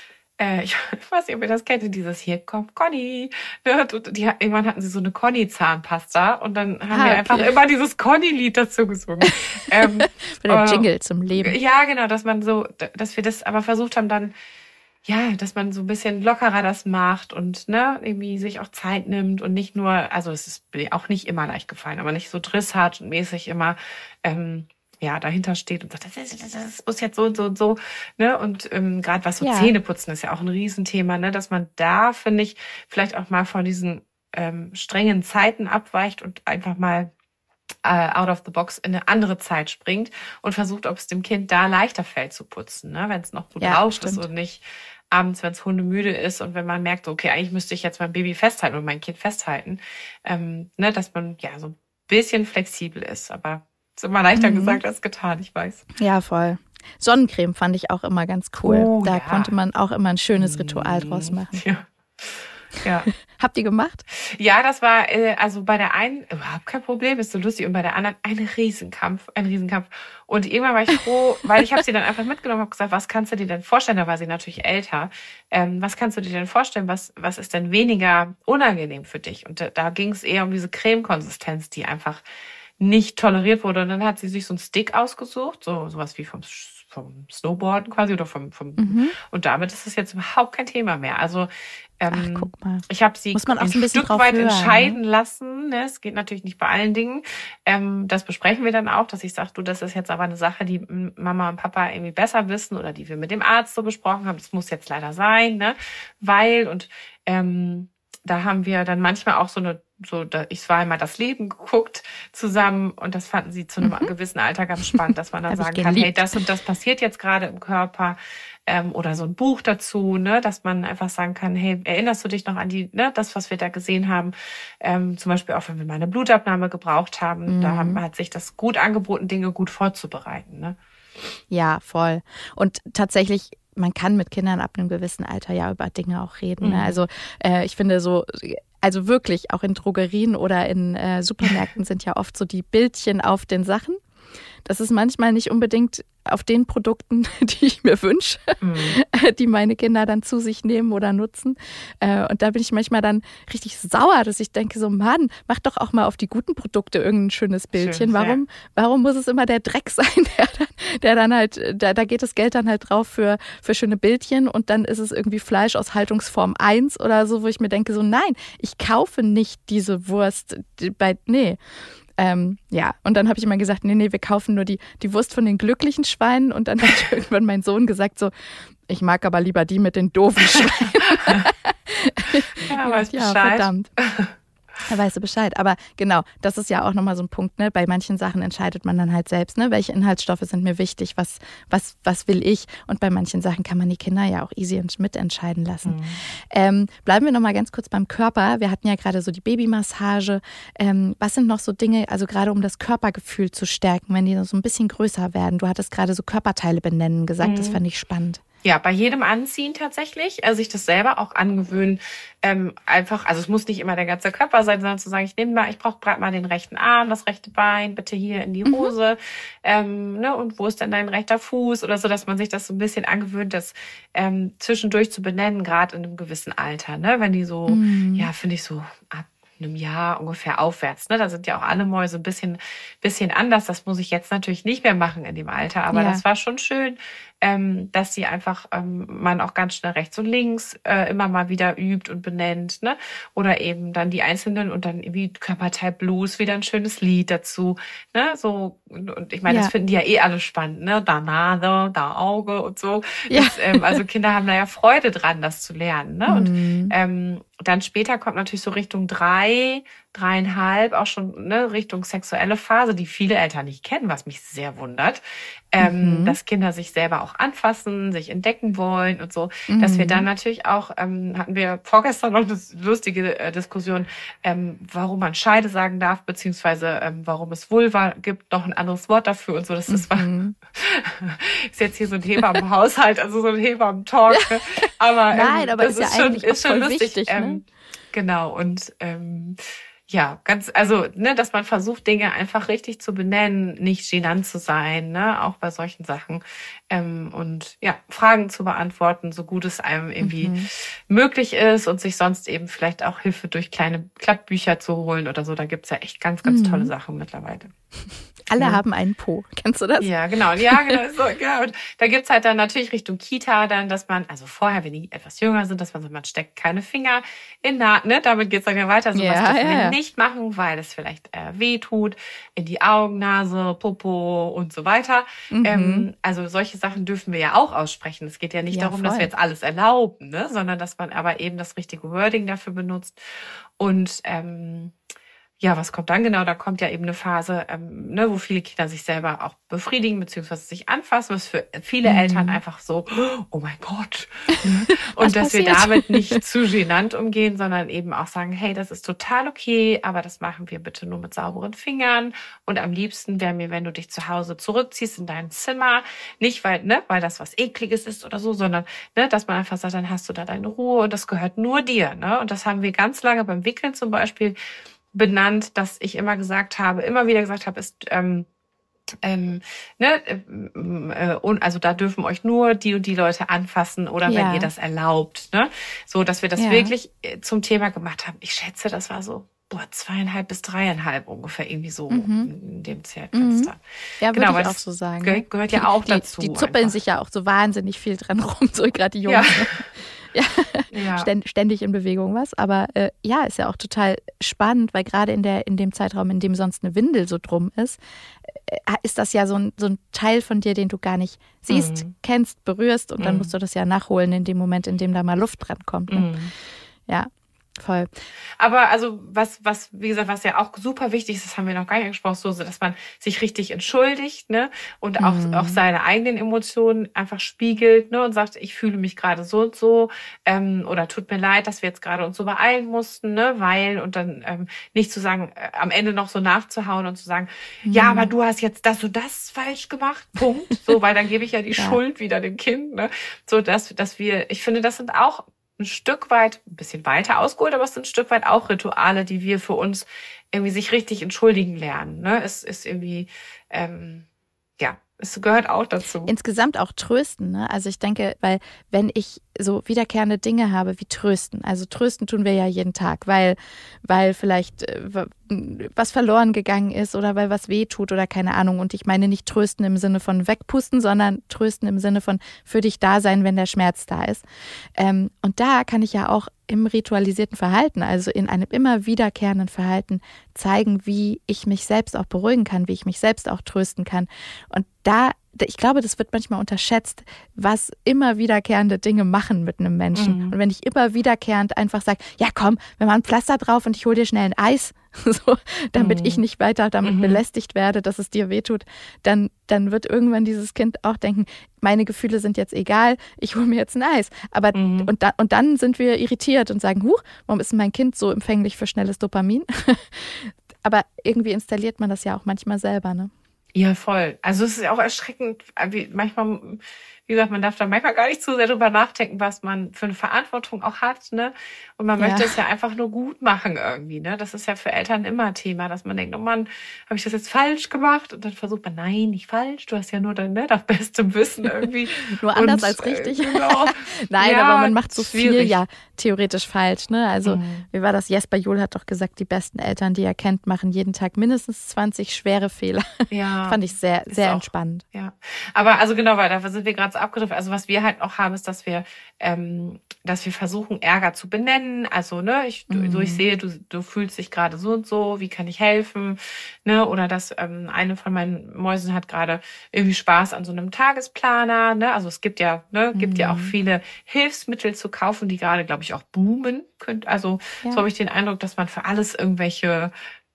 äh, ich weiß nicht, ob ihr das kennt, dieses hier kommt Conny. Und die, irgendwann hatten sie so eine Conny-Zahnpasta und dann haben ah, wir okay. einfach immer dieses Conny-Lied dazu gesungen. ähm, Für den Jingle zum Leben. Ja, genau, dass man so, dass wir das aber versucht haben, dann ja, dass man so ein bisschen lockerer das macht und ne, irgendwie sich auch Zeit nimmt und nicht nur, also es ist mir auch nicht immer leicht gefallen, aber nicht so drisshaft und mäßig immer ähm, ja dahinter steht und sagt, das, ist, das muss jetzt so und so und so, ne? Und ähm, gerade was so ja. Zähneputzen ist ja auch ein Riesenthema, ne, dass man da, finde ich, vielleicht auch mal von diesen ähm, strengen Zeiten abweicht und einfach mal out of the box in eine andere Zeit springt und versucht, ob es dem Kind da leichter fällt zu putzen, ne? Wenn es noch gut Ja, drauf stimmt. ist und nicht abends, wenn es hundemüde ist und wenn man merkt, okay, eigentlich müsste ich jetzt mein Baby festhalten und mein Kind festhalten, ähm, ne, dass man ja so ein bisschen flexibel ist. Aber ist immer leichter Mhm. gesagt als getan, ich weiß. Ja, voll. Sonnencreme fand ich auch immer ganz cool. Oh, da ja. konnte man auch immer ein schönes Ritual draus machen. Ja. Ja. Habt ihr gemacht? Ja, das war äh, also bei der einen überhaupt kein Problem, ist so lustig, und bei der anderen ein Riesenkampf, ein Riesenkampf. Und irgendwann war ich froh, weil ich habe sie dann einfach mitgenommen, habe gesagt, was kannst du dir denn vorstellen? Da war sie natürlich älter. Ähm, was kannst du dir denn vorstellen? Was was ist denn weniger unangenehm für dich? Und da, da ging es eher um diese Cremekonsistenz, die einfach nicht toleriert wurde. Und dann hat sie sich so einen Stick ausgesucht, so sowas wie vom vom Snowboarden quasi oder vom vom Mhm. und damit ist es jetzt überhaupt kein Thema mehr. Also Ach, ähm, guck mal. ich habe sie Muss man auch ein so ein bisschen Stück drauf weit hören, entscheiden ne? lassen. Ne? Es geht natürlich nicht bei allen Dingen. Ähm, das besprechen wir dann auch, dass ich sage, du, das ist jetzt aber eine Sache, die Mama und Papa irgendwie besser wissen oder die wir mit dem Arzt so besprochen haben. Das muss jetzt leider sein, ne? Weil und ähm, da haben wir dann manchmal auch so eine, so, da, ich war einmal das Leben geguckt zusammen und das fanden sie zu einem Mhm. gewissen Alter ganz spannend, dass man dann Hab ich sagen kann, hey, geliebt. das und das passiert jetzt gerade im Körper. Ähm, oder so ein Buch dazu, ne, dass man einfach sagen kann, hey, erinnerst du dich noch an die, ne, das, was wir da gesehen haben? Ähm, zum Beispiel auch, wenn wir mal eine Blutabnahme gebraucht haben, Mhm. da haben, hat sich das gut angeboten, Dinge gut vorzubereiten, ne? Ja, voll. Und tatsächlich, man kann mit Kindern ab einem gewissen Alter ja über Dinge auch reden. Ne? Mhm. Also äh, ich finde so, also wirklich, auch in Drogerien oder in äh, Supermärkten sind ja oft so die Bildchen auf den Sachen. Das ist manchmal nicht unbedingt auf den Produkten, die ich mir wünsche, Mhm. die meine Kinder dann zu sich nehmen oder nutzen. Äh, Und da bin ich manchmal dann richtig sauer, dass ich denke so, Mann, mach doch auch mal auf die guten Produkte irgendein schönes Bildchen. Schön, Warum, warum muss es immer der Dreck sein, der dann, der dann halt, da, da geht das Geld dann halt drauf für, für schöne Bildchen und dann ist es irgendwie Fleisch aus Haltungsform eins oder so, wo ich mir denke so, nein, ich kaufe nicht diese Wurst die bei, nee. Ähm, ja, und dann habe ich immer gesagt, nee, nee, wir kaufen nur die, die Wurst von den glücklichen Schweinen. Und dann hat irgendwann mein Sohn gesagt so, ich mag aber lieber die mit den doofen Schweinen. Ja, weiß ja, Bescheid. verdammt. Da weißt du Bescheid. Aber genau, das ist ja auch nochmal so ein Punkt, ne? Bei manchen Sachen entscheidet man dann halt selbst, ne? Welche Inhaltsstoffe sind mir wichtig, was, was, was will ich? Und bei manchen Sachen kann man die Kinder ja auch easy mitentscheiden lassen. Mhm. Ähm, bleiben wir nochmal ganz kurz beim Körper. Wir hatten ja gerade so die Babymassage. Ähm, was sind noch so Dinge, also gerade um das Körpergefühl zu stärken, wenn die so ein bisschen größer werden? Du hattest gerade so Körperteile benennen gesagt, Mhm. das fand ich spannend. Ja, bei jedem Anziehen tatsächlich, also sich das selber auch angewöhnen, ähm, einfach, also es muss nicht immer der ganze Körper sein, sondern zu sagen, ich nehme mal, ich brauche gerade mal den rechten Arm, das rechte Bein, bitte hier in die Hose, mhm. ähm, ne, und wo ist denn dein rechter Fuß oder so, dass man sich das so ein bisschen angewöhnt, das ähm, zwischendurch zu benennen, gerade in einem gewissen Alter, ne, wenn die so, mhm. ja, finde ich so ab einem Jahr ungefähr aufwärts, ne, da sind ja auch alle Mäuse ein bisschen, bisschen anders, das muss ich jetzt natürlich nicht mehr machen in dem Alter, aber ja. das war schon schön, ähm, dass sie einfach ähm, man auch ganz schnell rechts und links äh, immer mal wieder übt und benennt, ne? Oder eben dann die einzelnen und dann irgendwie Körperteil Blues, wieder ein schönes Lied dazu, ne? So, und ich meine, ja. das finden die ja eh alle spannend, ne? Da Nase, da Auge und so. Ja. Das, ähm, also Kinder haben da ja Freude dran, das zu lernen, ne? Und mhm. ähm, dann später kommt natürlich so Richtung drei, dreieinhalb, auch schon ne, Richtung sexuelle Phase, die viele Eltern nicht kennen, was mich sehr wundert, ähm, mhm. dass Kinder sich selber auch anfassen, sich entdecken wollen und so, mhm. dass wir dann natürlich auch, ähm, hatten wir vorgestern noch eine lustige äh, Diskussion, ähm, warum man Scheide sagen darf, beziehungsweise ähm, warum es Vulva gibt, noch ein anderes Wort dafür und so, das ist, mhm. ist jetzt hier so ein Hebammen-Haushalt, also so ein Hebammen-Talk, ne? aber, ähm, Nein, aber das ist, ist ja schon, ist schon lustig, wichtig, ähm, ne? Genau, und ähm, ja, ganz, also, ne, dass man versucht, Dinge einfach richtig zu benennen, nicht genannt zu sein, ne, auch bei solchen Sachen. Ähm, und ja, Fragen zu beantworten, so gut es einem irgendwie mhm. möglich ist und sich sonst eben vielleicht auch Hilfe durch kleine Klappbücher zu holen oder so. Da gibt's ja echt ganz, ganz mhm. tolle Sachen mittlerweile. Alle ja. haben einen Po. Kennst du das? Ja, genau. Ja, genau. So, ja. Und da gibt's halt dann natürlich Richtung Kita dann, dass man, also vorher, wenn die etwas jünger sind, dass man so, man steckt keine Finger in na, ne, damit geht's dann ja weiter. So ja, was dürfen ja, ja. wir nicht machen, weil es vielleicht äh, weh tut, in die Augen, Nase, Popo und so weiter. Mhm. Ähm, also solche Sachen dürfen wir ja auch aussprechen. Es geht ja nicht ja, darum, voll. dass wir jetzt alles erlauben, ne, sondern dass man aber eben das richtige Wording dafür benutzt. Und ähm, ja, was kommt dann genau? Da kommt ja eben eine Phase, ähm, ne, wo viele Kinder sich selber auch befriedigen beziehungsweise sich anfassen, was für viele mhm. Eltern einfach so, oh mein Gott. Ne? Und dass passiert? Wir damit nicht zu genannt umgehen, sondern eben auch sagen, hey, das ist total okay, aber das machen wir bitte nur mit sauberen Fingern. Und am liebsten wäre mir, wenn du dich zu Hause zurückziehst in dein Zimmer, nicht weil, ne, weil das was Ekliges ist oder so, sondern ne, dass man einfach sagt, dann hast du da deine Ruhe und das gehört nur dir. Ne? Und das haben wir ganz lange beim Wickeln zum Beispiel benannt, dass ich immer gesagt habe, immer wieder gesagt habe, ist ähm, ähm, ne, äh, und also da dürfen euch nur die und die Leute anfassen oder ja. wenn ihr das erlaubt, ne, so dass wir das ja. wirklich zum Thema gemacht haben. Ich schätze, das war so boah, zweieinhalb bis dreieinhalb ungefähr irgendwie so mhm. in dem Zeitfenster. Mhm. Ja, genau, würde ich auch so sagen. Gehört, gehört ja auch die, dazu. Die zuppeln einfach. Sich ja auch so wahnsinnig viel dran rum, so gerade die Jungs. Ja. Ja, ja. Ständig in Bewegung was. Aber äh, ja, ist ja auch total spannend, weil gerade in der in dem Zeitraum, in dem sonst eine Windel so drum ist, äh, ist das ja so ein, so ein Teil von dir, den du gar nicht siehst, mhm. kennst, berührst und dann mhm. musst du das ja nachholen in dem Moment, in dem da mal Luft dran kommt. Ne? Mhm. Ja. Voll. Aber also was, was, wie gesagt, was ja auch super wichtig ist, das haben wir noch gar nicht gesprochen, so, dass man sich richtig entschuldigt, ne, und auch, mhm. auch seine eigenen Emotionen einfach spiegelt, ne, und sagt, ich fühle mich gerade so und so, ähm, oder tut mir leid, dass wir jetzt gerade uns so beeilen mussten, ne, weil, und dann ähm, nicht zu sagen, äh, am Ende noch so nachzuhauen und zu sagen, mhm. ja, aber du hast jetzt das und das falsch gemacht, Punkt, so, weil dann gebe ich ja die ja. Schuld wieder dem Kind, ne, so, dass, dass wir, ich finde, das sind auch ein Stück weit, ein bisschen weiter ausgeholt, aber es sind ein Stück weit auch Rituale, die wir für uns irgendwie sich richtig entschuldigen lernen. Ne? Es ist irgendwie, ähm, ja, es gehört auch dazu. Insgesamt auch trösten. Ne? Also ich denke, weil wenn ich so wiederkehrende Dinge habe wie trösten, also trösten tun wir ja jeden Tag, weil, weil vielleicht was verloren gegangen ist oder weil was weh tut oder keine Ahnung. Und ich meine nicht trösten im Sinne von wegpusten, sondern trösten im Sinne von für dich da sein, wenn der Schmerz da ist. Ähm, und da kann ich ja auch im ritualisierten Verhalten, also in einem immer wiederkehrenden Verhalten zeigen, wie ich mich selbst auch beruhigen kann, wie ich mich selbst auch trösten kann. Und da, ich glaube, das wird manchmal unterschätzt, was immer wiederkehrende Dinge machen mit einem Menschen. Mhm. Und wenn ich immer wiederkehrend einfach sage, ja komm, wir machen ein Pflaster drauf und ich hole dir schnell ein Eis, so, damit mhm. ich nicht weiter damit mhm. belästigt werde, dass es dir wehtut, dann, dann wird irgendwann dieses Kind auch denken, meine Gefühle sind jetzt egal, ich hole mir jetzt ein Eis. Aber mhm. und, da, und dann sind wir irritiert und sagen, huch, warum ist mein Kind so empfänglich für schnelles Dopamin? Aber irgendwie installiert man das ja auch manchmal selber, ne? Ja, voll. Also es ist ja auch erschreckend, wie manchmal, wie gesagt, man darf da manchmal gar nicht zu sehr drüber nachdenken, was man für eine Verantwortung auch hat, ne? Und man ja. möchte es ja einfach nur gut machen irgendwie, ne? Das ist ja für Eltern immer Thema, dass man denkt, oh Mann, habe ich das jetzt falsch gemacht? Und dann versucht man, nein, nicht falsch, du hast ja nur dein, ne, nach bestem Wissen irgendwie. Nur anders und, als richtig. Äh, genau. Nein, ja, aber man macht so schwierig. viel ja theoretisch falsch, ne? Also, mhm. wie war das? Jesper Juhl hat doch gesagt, die besten Eltern, die er kennt, machen jeden Tag mindestens zwanzig schwere Fehler. Ja. Fand ich sehr, sehr auch, entspannend. Ja. Aber also genau, weil da sind wir gerade so abgedriftet. Also was wir halt auch haben, ist, dass wir, ähm, dass wir versuchen, Ärger zu benennen. Also, ne, ich, mhm. so ich sehe, du, du fühlst dich gerade so und so, wie kann ich helfen? Ne? Oder dass ähm, eine von meinen Mäusen hat gerade irgendwie Spaß an so einem Tagesplaner. Ne? Also es gibt ja, ne, gibt mhm. ja auch viele Hilfsmittel zu kaufen, die gerade, glaube ich, auch boomen könnt. Also ja. so habe ich den Eindruck, dass man für alles irgendwelche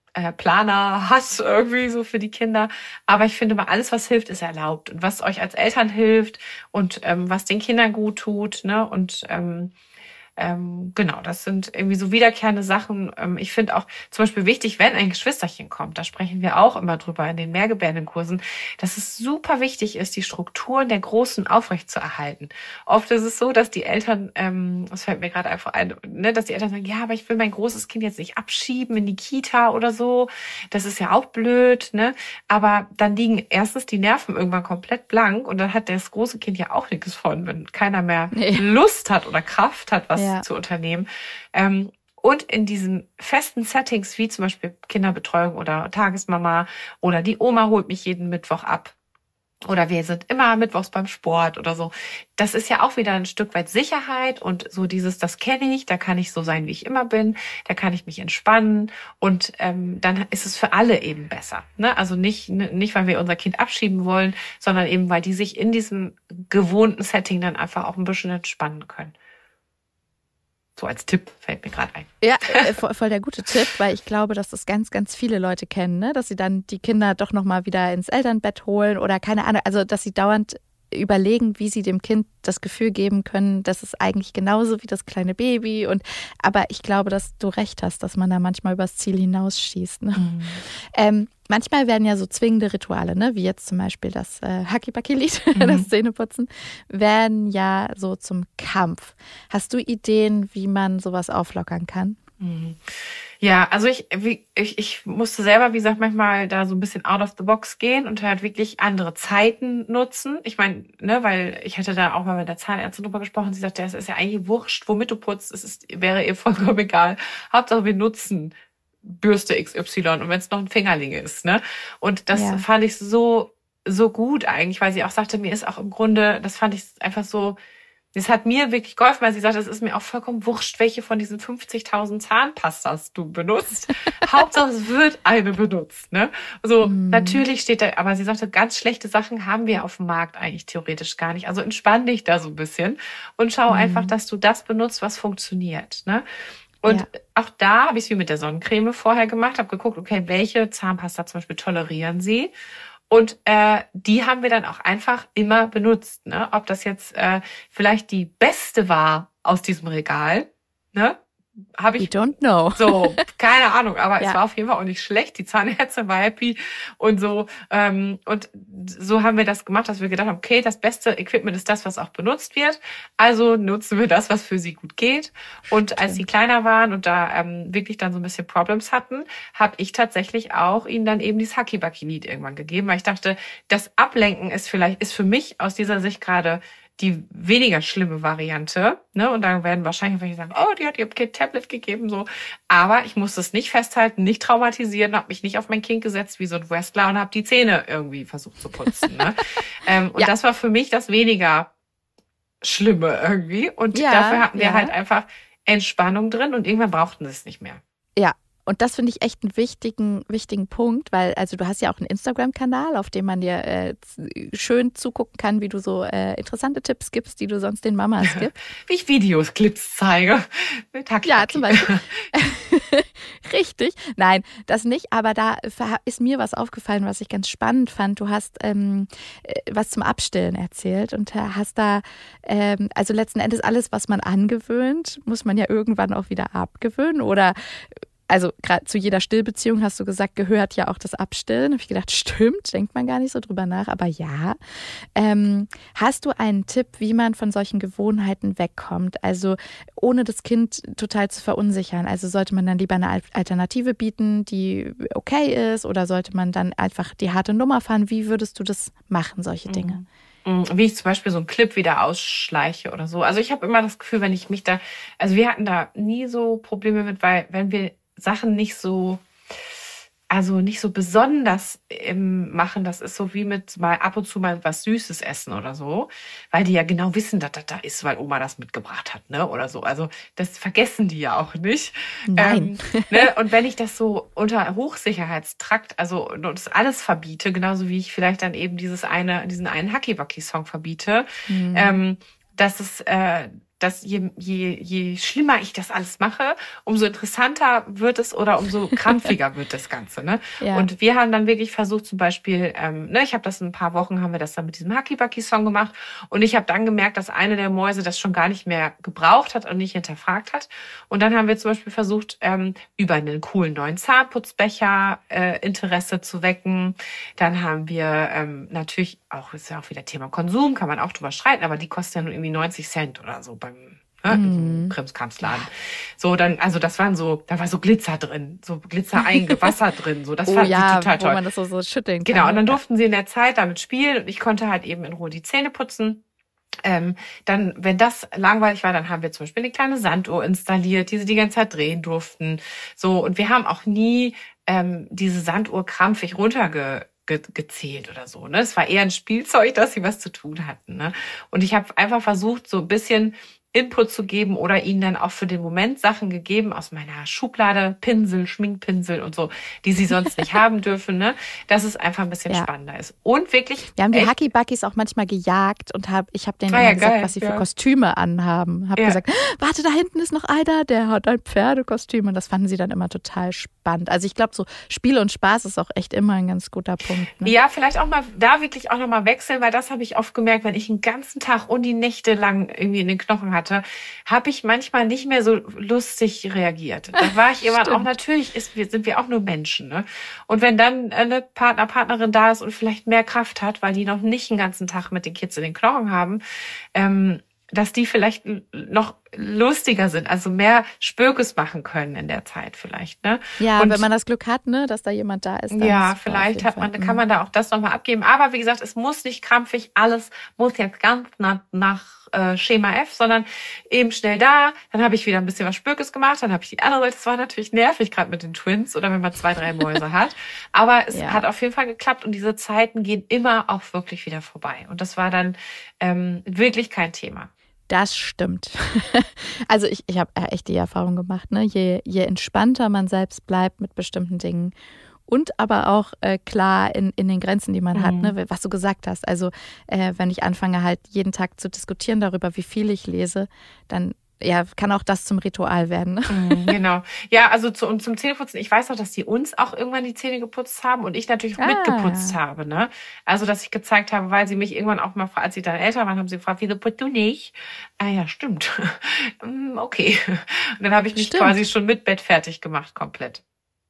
Planer hat irgendwie so für die Kinder. Aber ich finde mal, alles, was hilft, ist erlaubt. Und was euch als Eltern hilft und ähm, was den Kindern gut tut, ne? Und ähm, ähm, genau, das sind irgendwie so wiederkehrende Sachen. Ähm, ich finde auch zum Beispiel wichtig, wenn ein Geschwisterchen kommt, da sprechen wir auch immer drüber in den Mehrgebärdenkursen, dass es super wichtig ist, die Strukturen der Großen aufrechtzuerhalten. Oft ist es so, dass die Eltern, ähm, das fällt mir gerade einfach ein, ne, dass die Eltern sagen, ja, aber ich will mein großes Kind jetzt nicht abschieben in die Kita oder so. Das ist ja auch blöd, ne? Aber dann liegen erstens die Nerven irgendwann komplett blank und dann hat das große Kind ja auch nichts von, wenn keiner mehr nee. Lust hat oder Kraft hat, was ja. zu unternehmen. Ähm, und in diesen festen Settings, wie zum Beispiel Kinderbetreuung oder Tagesmama oder die Oma holt mich jeden Mittwoch ab oder wir sind immer mittwochs beim Sport oder so. Das ist ja auch wieder ein Stück weit Sicherheit und so dieses, das kenne ich, da kann ich so sein, wie ich immer bin, da kann ich mich entspannen und ähm, dann ist es für alle eben besser. Ne? Also nicht, nicht, weil wir unser Kind abschieben wollen, sondern eben, weil die sich in diesem gewohnten Setting dann einfach auch ein bisschen entspannen können. So als Tipp fällt mir gerade ein. Ja, äh, voll der gute Tipp, weil ich glaube, dass das ganz, ganz viele Leute kennen, ne? Dass sie dann die Kinder doch nochmal wieder ins Elternbett holen oder keine Ahnung, also dass sie dauernd überlegen, wie sie dem Kind das Gefühl geben können, das ist eigentlich genauso wie das kleine Baby. Und aber ich glaube, dass du recht hast, dass man da manchmal übers Ziel hinausschießt. Ne? Mhm. Ähm, manchmal werden ja so zwingende Rituale, ne, wie jetzt zum Beispiel das äh, Haki-Baki-Lied, mhm. das Zähneputzen, werden ja so zum Kampf. Hast du Ideen, wie man sowas auflockern kann? Mhm. Ja, also ich, wie, ich, ich musste selber, wie gesagt, manchmal da so ein bisschen out of the box gehen und halt wirklich andere Zeiten nutzen. Ich meine, ne, weil ich hatte da auch mal mit der Zahnärztin drüber gesprochen. Sie sagte, es ist ja eigentlich wurscht, womit du putzt. Es ist, wäre ihr vollkommen egal. Hauptsache wir nutzen Bürste X Y und wenn es noch ein Fingerling ist, ne? Und das ja. fand ich so, so gut eigentlich, weil sie auch sagte, mir ist auch im Grunde, das fand ich einfach so, das hat mir wirklich geholfen, weil sie sagt, es ist mir auch vollkommen wurscht, welche von diesen fünfzigtausend Zahnpastas du benutzt. Hauptsache, es wird eine benutzt, ne? So, mm. natürlich steht da, aber sie sagte, ganz schlechte Sachen haben wir auf dem Markt eigentlich theoretisch gar nicht. Also entspann dich da so ein bisschen und schau mm. einfach, dass du das benutzt, was funktioniert, ne? Und ja. auch da habe ich es wie mit der Sonnencreme vorher gemacht, habe geguckt, okay, welche Zahnpasta zum Beispiel tolerieren sie? Und äh, die haben wir dann auch einfach immer benutzt, ne? Ob das jetzt äh, vielleicht die beste war aus diesem Regal, ne? Habe ich. We don't know. So, keine Ahnung, aber ja. es war auf jeden Fall auch nicht schlecht. Die Zahnärztin war happy und so. Ähm, und so haben wir das gemacht, dass wir gedacht haben, okay, das beste Equipment ist das, was auch benutzt wird. Also nutzen wir das, was für sie gut geht. Und Stimmt. als sie kleiner waren und da ähm, wirklich dann so ein bisschen Problems hatten, habe ich tatsächlich auch ihnen dann eben dieses Haki-Baki-Lied irgendwann gegeben, weil ich dachte, das Ablenken ist vielleicht, ist für mich aus dieser Sicht gerade die weniger schlimme Variante, ne? Und dann werden wahrscheinlich welche sagen, oh, die hat ihrem Kind Tablet gegeben, so. Aber ich musste es nicht festhalten, nicht traumatisieren, habe mich nicht auf mein Kind gesetzt wie so ein Wrestler und habe die Zähne irgendwie versucht zu putzen, ne? ähm, und ja. das war für mich das weniger Schlimme irgendwie. Und ja, dafür hatten wir ja. halt einfach Entspannung drin und irgendwann brauchten sie es nicht mehr. Ja. Und das finde ich echt einen wichtigen, wichtigen Punkt, weil also du hast ja auch einen Instagram-Kanal, auf dem man dir äh, schön zugucken kann, wie du so äh, interessante Tipps gibst, die du sonst den Mamas gibst. Wie ich Videos, Clips zeige. Mit Haki-Baki. Ja, zum Beispiel. Richtig. Nein, das nicht. Aber da ist mir was aufgefallen, was ich ganz spannend fand. Du hast ähm, was zum Abstillen erzählt und hast da, ähm, also letzten Endes alles, was man angewöhnt, muss man ja irgendwann auch wieder abgewöhnen oder also gerade zu jeder Stillbeziehung hast du gesagt, gehört ja auch das Abstillen. Da habe ich gedacht, stimmt, denkt man gar nicht so drüber nach, aber ja. Ähm, hast du einen Tipp, wie man von solchen Gewohnheiten wegkommt? Also ohne das Kind total zu verunsichern. Also sollte man dann lieber eine Alternative bieten, die okay ist, oder sollte man dann einfach die harte Nummer fahren? Wie würdest du das machen, solche Dinge? Mhm. Wie ich zum Beispiel so einen Clip wieder ausschleiche oder so. Also ich habe immer das Gefühl, wenn ich mich da, also wir hatten da nie so Probleme mit, weil wenn wir Sachen nicht so, also nicht so besonders im machen, das ist so wie mit mal ab und zu mal was Süßes essen oder so, weil die ja genau wissen, dass das da ist, weil Oma das mitgebracht hat, ne, oder so. Also das vergessen die ja auch nicht. Nein. Ähm, ne? Und wenn ich das so unter Hochsicherheitstrakt, also das alles verbiete, genauso wie ich vielleicht dann eben dieses eine, diesen einen Haki-Baki-Song verbiete, mhm. ähm, dass es äh, dass je, je, je schlimmer ich das alles mache, umso interessanter wird es oder umso krampfiger wird das Ganze. Ne? Ja. Und wir haben dann wirklich versucht, zum Beispiel, ähm, ne, ich habe das in ein paar Wochen, haben wir das dann mit diesem Haki-Baki-Song gemacht und ich habe dann gemerkt, dass eine der Mäuse das schon gar nicht mehr gebraucht hat und nicht hinterfragt hat. Und dann haben wir zum Beispiel versucht, ähm, über einen coolen neuen Zahnputzbecher äh, Interesse zu wecken. Dann haben wir ähm, natürlich auch, ist ja auch wieder Thema Konsum, kann man auch drüber streiten, aber die kosten ja nur irgendwie neunzig Cent oder so beim ne, mm. Krimskramsladen. So, dann, also das waren so, da war so Glitzer drin, so Glitzer Wasser drin, so, das oh, fand ja, ich total toll. Wo man das so, so schütteln kann. Genau, und dann durften sie in der Zeit damit spielen und ich konnte halt eben in Ruhe die Zähne putzen. Ähm, dann, wenn das langweilig war, dann haben wir zum Beispiel eine kleine Sanduhr installiert, die sie die ganze Zeit drehen durften. So, und wir haben auch nie ähm, diese Sanduhr krampfig runterge gezählt oder so. Ne? Es war eher ein Spielzeug, dass sie was zu tun hatten. Ne? Und ich habe einfach versucht, so ein bisschen Input zu geben oder ihnen dann auch für den Moment Sachen gegeben aus meiner Schublade, Pinsel, Schminkpinsel und so, die sie sonst nicht haben dürfen, ne? Dass es einfach ein bisschen ja. spannender ist. Und wirklich. Wir haben die Hacky-Buckys auch manchmal gejagt und hab, ich habe denen ah, immer ja, gesagt, geil. was sie für ja. Kostüme anhaben. Habe ja. gesagt, warte, da hinten ist noch einer, der hat ein Pferdekostüm. Und das fanden sie dann immer total spannend. Also ich glaube, so Spiel und Spaß ist auch echt immer ein ganz guter Punkt. Ne? Ja, vielleicht auch mal da wirklich auch nochmal wechseln, weil das habe ich oft gemerkt, wenn ich einen ganzen Tag und die Nächte lang irgendwie in den Knochen hatte, hatte, habe ich manchmal nicht mehr so lustig reagiert. Da war ich irgendwann auch, natürlich ist, sind wir auch nur Menschen. Ne? Und wenn dann eine Partner, Partnerin da ist und vielleicht mehr Kraft hat, weil die noch nicht den ganzen Tag mit den Kids in den Knochen haben, ähm, dass die vielleicht noch lustiger sind, also mehr Spökes machen können in der Zeit vielleicht, ne? Ja, und wenn man das Glück hat, ne, dass da jemand da ist. Dann ja, ist vielleicht hat man, kann man da auch das nochmal abgeben. Aber wie gesagt, es muss nicht krampfig, alles muss jetzt ganz nach, nach äh, Schema F, sondern eben schnell da. Dann habe ich wieder ein bisschen was Spökes gemacht. Dann habe ich die andere Seite. Das war natürlich nervig, gerade mit den Twins oder wenn man zwei, drei Mäuse hat. Aber es ja. hat auf jeden Fall geklappt und diese Zeiten gehen immer auch wirklich wieder vorbei. Und das war dann ähm, wirklich kein Thema. Das stimmt. Also ich, ich habe echt die Erfahrung gemacht, ne? Je, je entspannter man selbst bleibt mit bestimmten Dingen und aber auch äh, klar in, in den Grenzen, die man mhm. hat, ne? Was du gesagt hast. Also äh, wenn ich anfange halt jeden Tag zu diskutieren darüber, wie viel ich lese, dann ja, kann auch das zum Ritual werden. Ne? Mhm, genau. Ja, also zu, und zum Zähneputzen, ich weiß auch, dass die uns auch irgendwann die Zähne geputzt haben und ich natürlich auch ah. mitgeputzt habe. Ne? Also, dass ich gezeigt habe, weil sie mich irgendwann auch mal, als sie dann älter waren, haben sie gefragt, wieso putzt du nicht? Ah ja, stimmt. Okay. Und dann habe ich mich stimmt. quasi schon mit Bett fertig gemacht, komplett.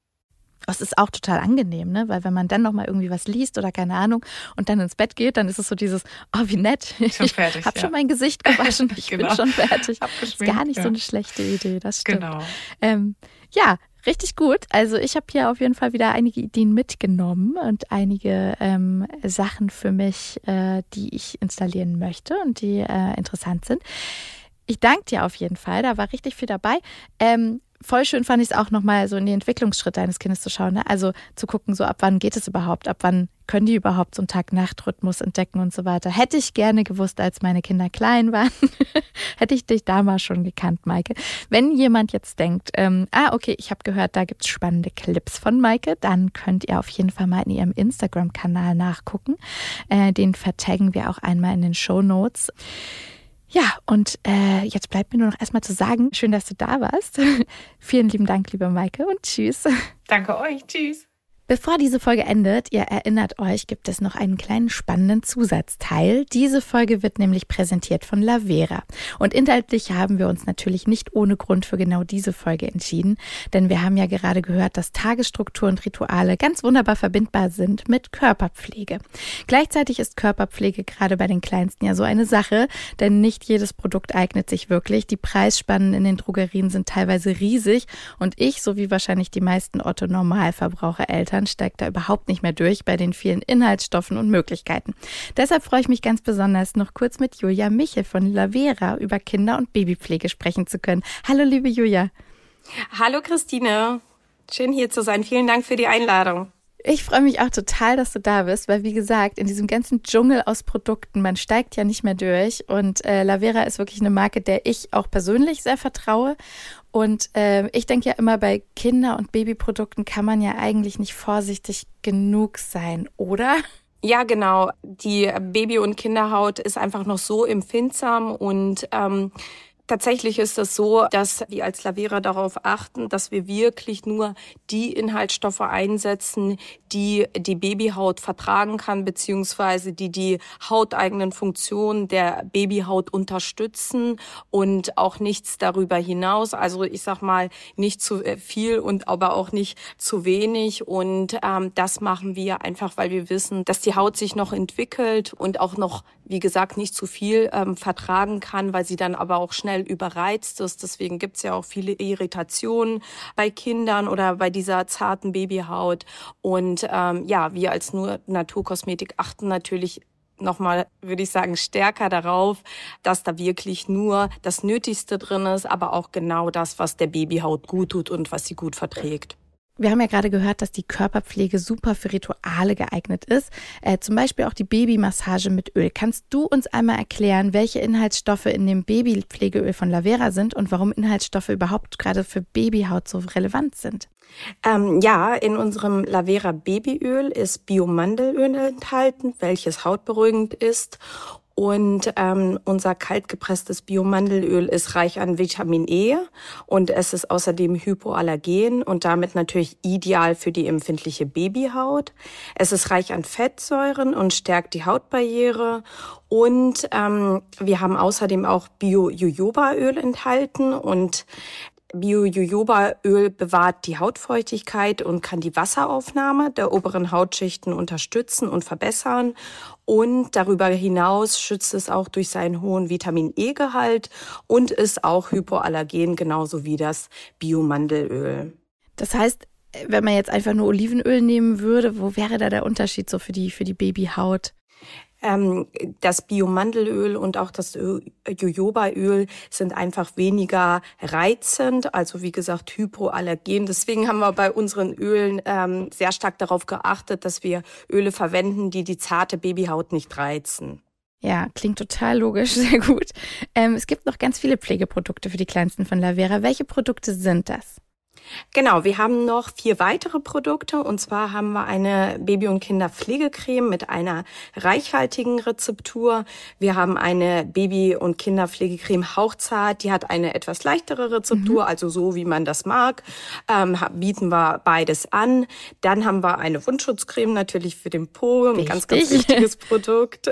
Das ist auch total angenehm, ne? Weil wenn man dann nochmal irgendwie was liest oder keine Ahnung und dann ins Bett geht, dann ist es so dieses, oh wie nett, schon fertig, ich habe ja. schon mein Gesicht gewaschen, ich genau. bin schon fertig. Ist gar nicht ja. so eine schlechte Idee, das stimmt. Genau. Ähm, ja, richtig gut. Also ich habe hier auf jeden Fall wieder einige Ideen mitgenommen und einige ähm, Sachen für mich, äh, die ich installieren möchte und die äh, interessant sind. Ich danke dir auf jeden Fall, da war richtig viel dabei. Ähm, Voll schön fand ich es auch nochmal so in die Entwicklungsschritte eines Kindes zu schauen. Ne? Also zu gucken, so ab wann geht es überhaupt, ab wann können die überhaupt so einen Tag-Nacht-Rhythmus entdecken und so weiter. Hätte ich gerne gewusst, als meine Kinder klein waren. Hätte ich dich damals schon gekannt, Maike. Wenn jemand jetzt denkt, ähm, ah okay, ich habe gehört, da gibt's spannende Clips von Maike, dann könnt ihr auf jeden Fall mal in ihrem Instagram-Kanal nachgucken. Äh, den vertaggen wir auch einmal in den Shownotes. Ja, und äh, jetzt bleibt mir nur noch erstmal zu sagen, schön, dass du da warst. Vielen lieben Dank, liebe Maike, und tschüss. Danke euch, tschüss. Bevor diese Folge endet, ihr erinnert euch, gibt es noch einen kleinen spannenden Zusatzteil. Diese Folge wird nämlich präsentiert von Lavera. Und inhaltlich haben wir uns natürlich nicht ohne Grund für genau diese Folge entschieden, denn wir haben ja gerade gehört, dass Tagesstruktur und Rituale ganz wunderbar verbindbar sind mit Körperpflege. Gleichzeitig ist Körperpflege gerade bei den Kleinsten ja so eine Sache, denn nicht jedes Produkt eignet sich wirklich. Die Preisspannen in den Drogerien sind teilweise riesig und ich, so wie wahrscheinlich die meisten Otto-Normalverbraucher-Eltern, steigt da überhaupt nicht mehr durch bei den vielen Inhaltsstoffen und Möglichkeiten. Deshalb freue ich mich ganz besonders, noch kurz mit Julia Michel von Lavera über Kinder- und Babypflege sprechen zu können. Hallo, liebe Julia. Hallo, Christine. Schön, hier zu sein. Vielen Dank für die Einladung. Ich freue mich auch total, dass du da bist, weil wie gesagt, in diesem ganzen Dschungel aus Produkten, man steigt ja nicht mehr durch und äh, Lavera ist wirklich eine Marke, der ich auch persönlich sehr vertraue und äh, ich denke ja immer, bei Kinder- und Babyprodukten kann man ja eigentlich nicht vorsichtig genug sein, oder? Ja, genau. Die Baby- und Kinderhaut ist einfach noch so empfindsam und ähm, tatsächlich ist es so, dass wir als Lavera darauf achten, dass wir wirklich nur die Inhaltsstoffe einsetzen, die die Babyhaut vertragen kann, beziehungsweise die die hauteigenen Funktionen der Babyhaut unterstützen und auch nichts darüber hinaus. Also ich sag mal, nicht zu viel und aber auch nicht zu wenig. Und ähm, das machen wir einfach, weil wir wissen, dass die Haut sich noch entwickelt und auch noch, wie gesagt, nicht zu viel ähm, vertragen kann, weil sie dann aber auch schnell überreizt ist. Deswegen gibt's ja auch viele Irritationen bei Kindern oder bei dieser zarten Babyhaut. Und ähm, ja, wir als nur Naturkosmetik achten natürlich nochmal, würde ich sagen, stärker darauf, dass da wirklich nur das Nötigste drin ist, aber auch genau das, was der Babyhaut gut tut und was sie gut verträgt. Wir haben ja gerade gehört, dass die Körperpflege super für Rituale geeignet ist. Äh, zum Beispiel auch die Babymassage mit Öl. Kannst du uns einmal erklären, welche Inhaltsstoffe in dem Babypflegeöl von Lavera sind und warum Inhaltsstoffe überhaupt gerade für Babyhaut so relevant sind? Ähm, ja, in unserem Lavera Babyöl ist Biomandelöl enthalten, welches hautberuhigend ist. Und ähm, unser kaltgepresstes Biomandelöl ist reich an Vitamin E und es ist außerdem hypoallergen und damit natürlich ideal für die empfindliche Babyhaut. Es ist reich an Fettsäuren und stärkt die Hautbarriere. Und ähm, wir haben außerdem auch Bio-Jojobaöl enthalten und Bio-Jojobaöl bewahrt die Hautfeuchtigkeit und kann die Wasseraufnahme der oberen Hautschichten unterstützen und verbessern. Und darüber hinaus schützt es auch durch seinen hohen Vitamin-E-Gehalt und ist auch hypoallergen, genauso wie das Biomandelöl. Das heißt, wenn man jetzt einfach nur Olivenöl nehmen würde, wo wäre da der Unterschied so für die, für die Babyhaut? Ähm, das Biomandelöl und auch das Jojobaöl sind einfach weniger reizend, also wie gesagt hypoallergen. Deswegen haben wir bei unseren Ölen ähm, sehr stark darauf geachtet, dass wir Öle verwenden, die die zarte Babyhaut nicht reizen. Ja, klingt total logisch, sehr gut. Ähm, es gibt noch ganz viele Pflegeprodukte für die Kleinsten von Lavera. Welche Produkte sind das? Genau, wir haben noch vier weitere Produkte und zwar haben wir eine Baby- und Kinderpflegecreme mit einer reichhaltigen Rezeptur. Wir haben eine Baby- und Kinderpflegecreme hauchzart, die hat eine etwas leichtere Rezeptur, mhm. also so wie man das mag, ähm, bieten wir beides an. Dann haben wir eine Wundschutzcreme natürlich für den Po, ein ganz, ganz wichtiges Produkt.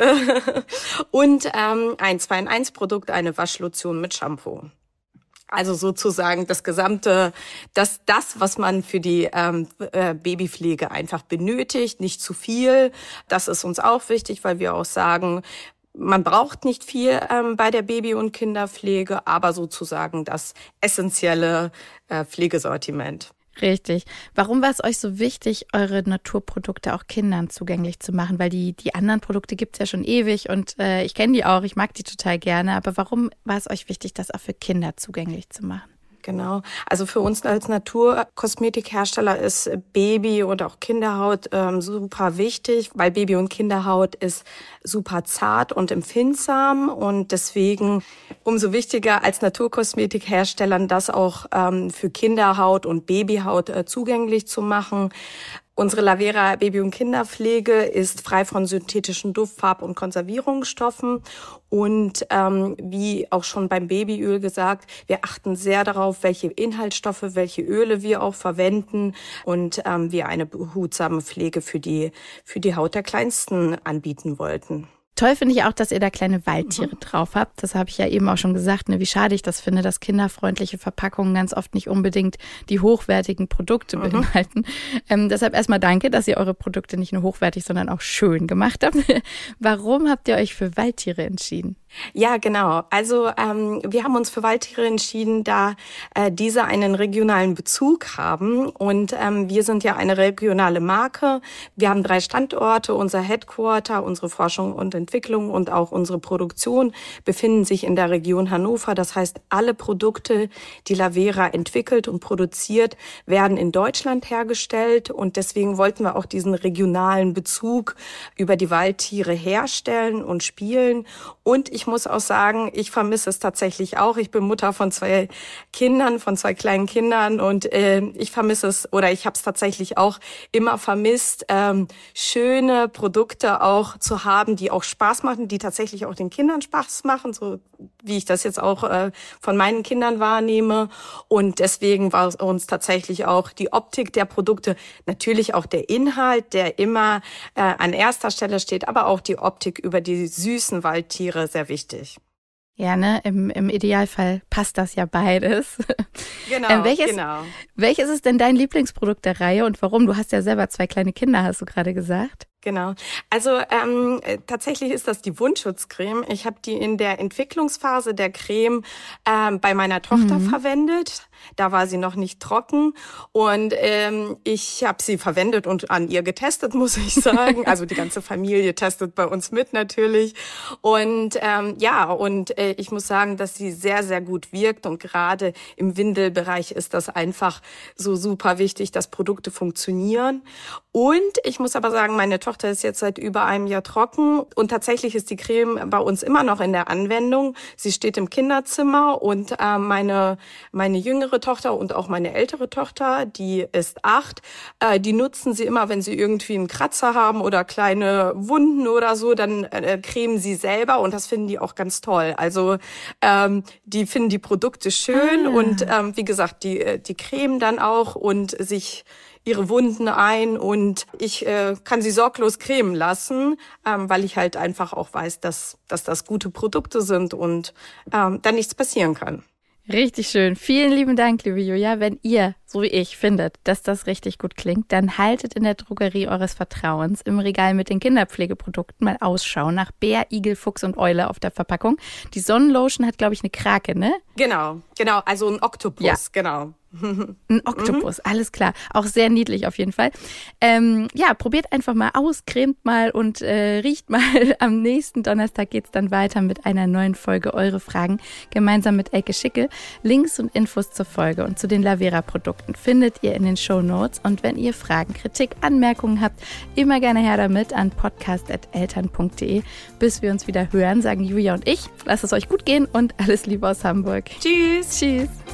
Und ähm, ein zwei in eins Produkt, eine Waschlotion mit Shampoo. Also sozusagen das gesamte, das, das, was man für die ähm, äh, Babypflege einfach benötigt, nicht zu viel. Das ist uns auch wichtig, weil wir auch sagen, man braucht nicht viel ähm, bei der Baby- und Kinderpflege, aber sozusagen das essentielle äh, Pflegesortiment. Richtig. Warum war es euch so wichtig, eure Naturprodukte auch Kindern zugänglich zu machen? Weil die, die anderen Produkte gibt's ja schon ewig und äh, ich kenne die auch, ich mag die total gerne. Aber warum war es euch wichtig, das auch für Kinder zugänglich zu machen? Genau. Also für uns als Naturkosmetikhersteller ist Baby- und auch Kinderhaut ähm, super wichtig, weil Baby- und Kinderhaut ist super zart und empfindsam und deswegen umso wichtiger als Naturkosmetikherstellern das auch ähm, für Kinderhaut und Babyhaut äh, zugänglich zu machen. Unsere Lavera Baby- und Kinderpflege ist frei von synthetischen Duft-, Farb- und Konservierungsstoffen. Und ähm, wie auch schon beim Babyöl gesagt, wir achten sehr darauf, welche Inhaltsstoffe, welche Öle wir auch verwenden und ähm, wir eine behutsame Pflege für die, für die Haut der Kleinsten anbieten wollten. Toll finde ich auch, dass ihr da kleine Waldtiere mhm. drauf habt. Das habe ich ja eben auch schon gesagt, ne, wie schade ich das finde, dass kinderfreundliche Verpackungen ganz oft nicht unbedingt die hochwertigen Produkte mhm. beinhalten. Ähm, deshalb erstmal danke, dass ihr eure Produkte nicht nur hochwertig, sondern auch schön gemacht habt. Warum habt ihr euch für Waldtiere entschieden? Ja, genau. Also ähm, wir haben uns für Waldtiere entschieden, da äh, diese einen regionalen Bezug haben. Und ähm, wir sind ja eine regionale Marke. Wir haben drei Standorte. Unser Headquarter, unsere Forschung und Entwicklung und auch unsere Produktion befinden sich in der Region Hannover. Das heißt, alle Produkte, die Lavera entwickelt und produziert, werden in Deutschland hergestellt. Und deswegen wollten wir auch diesen regionalen Bezug über die Waldtiere herstellen und spielen. Und ich muss auch sagen, ich vermisse es tatsächlich auch. Ich bin Mutter von zwei Kindern, von zwei kleinen Kindern und äh, ich vermisse es oder ich habe es tatsächlich auch immer vermisst, ähm, schöne Produkte auch zu haben, die auch Spaß machen, die tatsächlich auch den Kindern Spaß machen, so wie ich das jetzt auch äh, von meinen Kindern wahrnehme. Und deswegen war es uns tatsächlich auch die Optik der Produkte, natürlich auch der Inhalt, der immer äh, an erster Stelle steht, aber auch die Optik über die süßen Waldtiere sehr wichtig. Ja, ne, im, im Idealfall passt das ja beides. Genau, ähm, welches, genau. Welches ist denn dein Lieblingsprodukt der Reihe und warum? Du hast ja selber zwei kleine Kinder, hast du gerade gesagt. Genau. Also ähm, tatsächlich ist das die Wundschutzcreme. Ich habe die in der Entwicklungsphase der Creme ähm, bei meiner Tochter mhm. verwendet. Da war sie noch nicht trocken und ähm, ich habe sie verwendet und an ihr getestet, muss ich sagen. Also die ganze Familie testet bei uns mit natürlich. Und ähm, ja, und äh, ich muss sagen, dass sie sehr, sehr gut wirkt. Und gerade im Windelbereich ist das einfach so super wichtig, dass Produkte funktionieren. Und ich muss aber sagen, meine Tochter ist jetzt seit über einem Jahr trocken und tatsächlich ist die Creme bei uns immer noch in der Anwendung. Sie steht im Kinderzimmer und äh, meine meine jüngere Tochter und auch meine ältere Tochter, die ist acht, äh, die nutzen sie immer, wenn sie irgendwie einen Kratzer haben oder kleine Wunden oder so, dann äh, cremen sie selber und das finden die auch ganz toll. Also ähm, die finden die Produkte schön ah. und ähm, wie gesagt, die die cremen dann auch und sich ihre Wunden ein und ich äh, kann sie sorglos cremen lassen, ähm, weil ich halt einfach auch weiß, dass dass das gute Produkte sind und ähm, da nichts passieren kann. Richtig schön. Vielen lieben Dank, liebe Julia. Wenn ihr, so wie ich, findet, dass das richtig gut klingt, dann haltet in der Drogerie eures Vertrauens im Regal mit den Kinderpflegeprodukten mal Ausschau nach Bär, Igel, Fuchs und Eule auf der Verpackung. Die Sonnenlotion hat, glaube ich, eine Krake, ne? Genau, genau. Also ein Oktopus, ja. Genau. Ein Oktopus, mhm. alles klar. Auch sehr niedlich auf jeden Fall. Ähm, ja, probiert einfach mal aus, cremt mal und äh, riecht mal. Am nächsten Donnerstag geht's dann weiter mit einer neuen Folge Eure Fragen, gemeinsam mit Elke Schickel. Links und Infos zur Folge und zu den Lavera-Produkten findet ihr in den Shownotes. Und wenn ihr Fragen, Kritik, Anmerkungen habt, immer gerne her damit an podcast at eltern punkt de. Bis wir uns wieder hören, sagen Julia und ich. Lasst es euch gut gehen und alles Liebe aus Hamburg. Tschüss. Tschüss.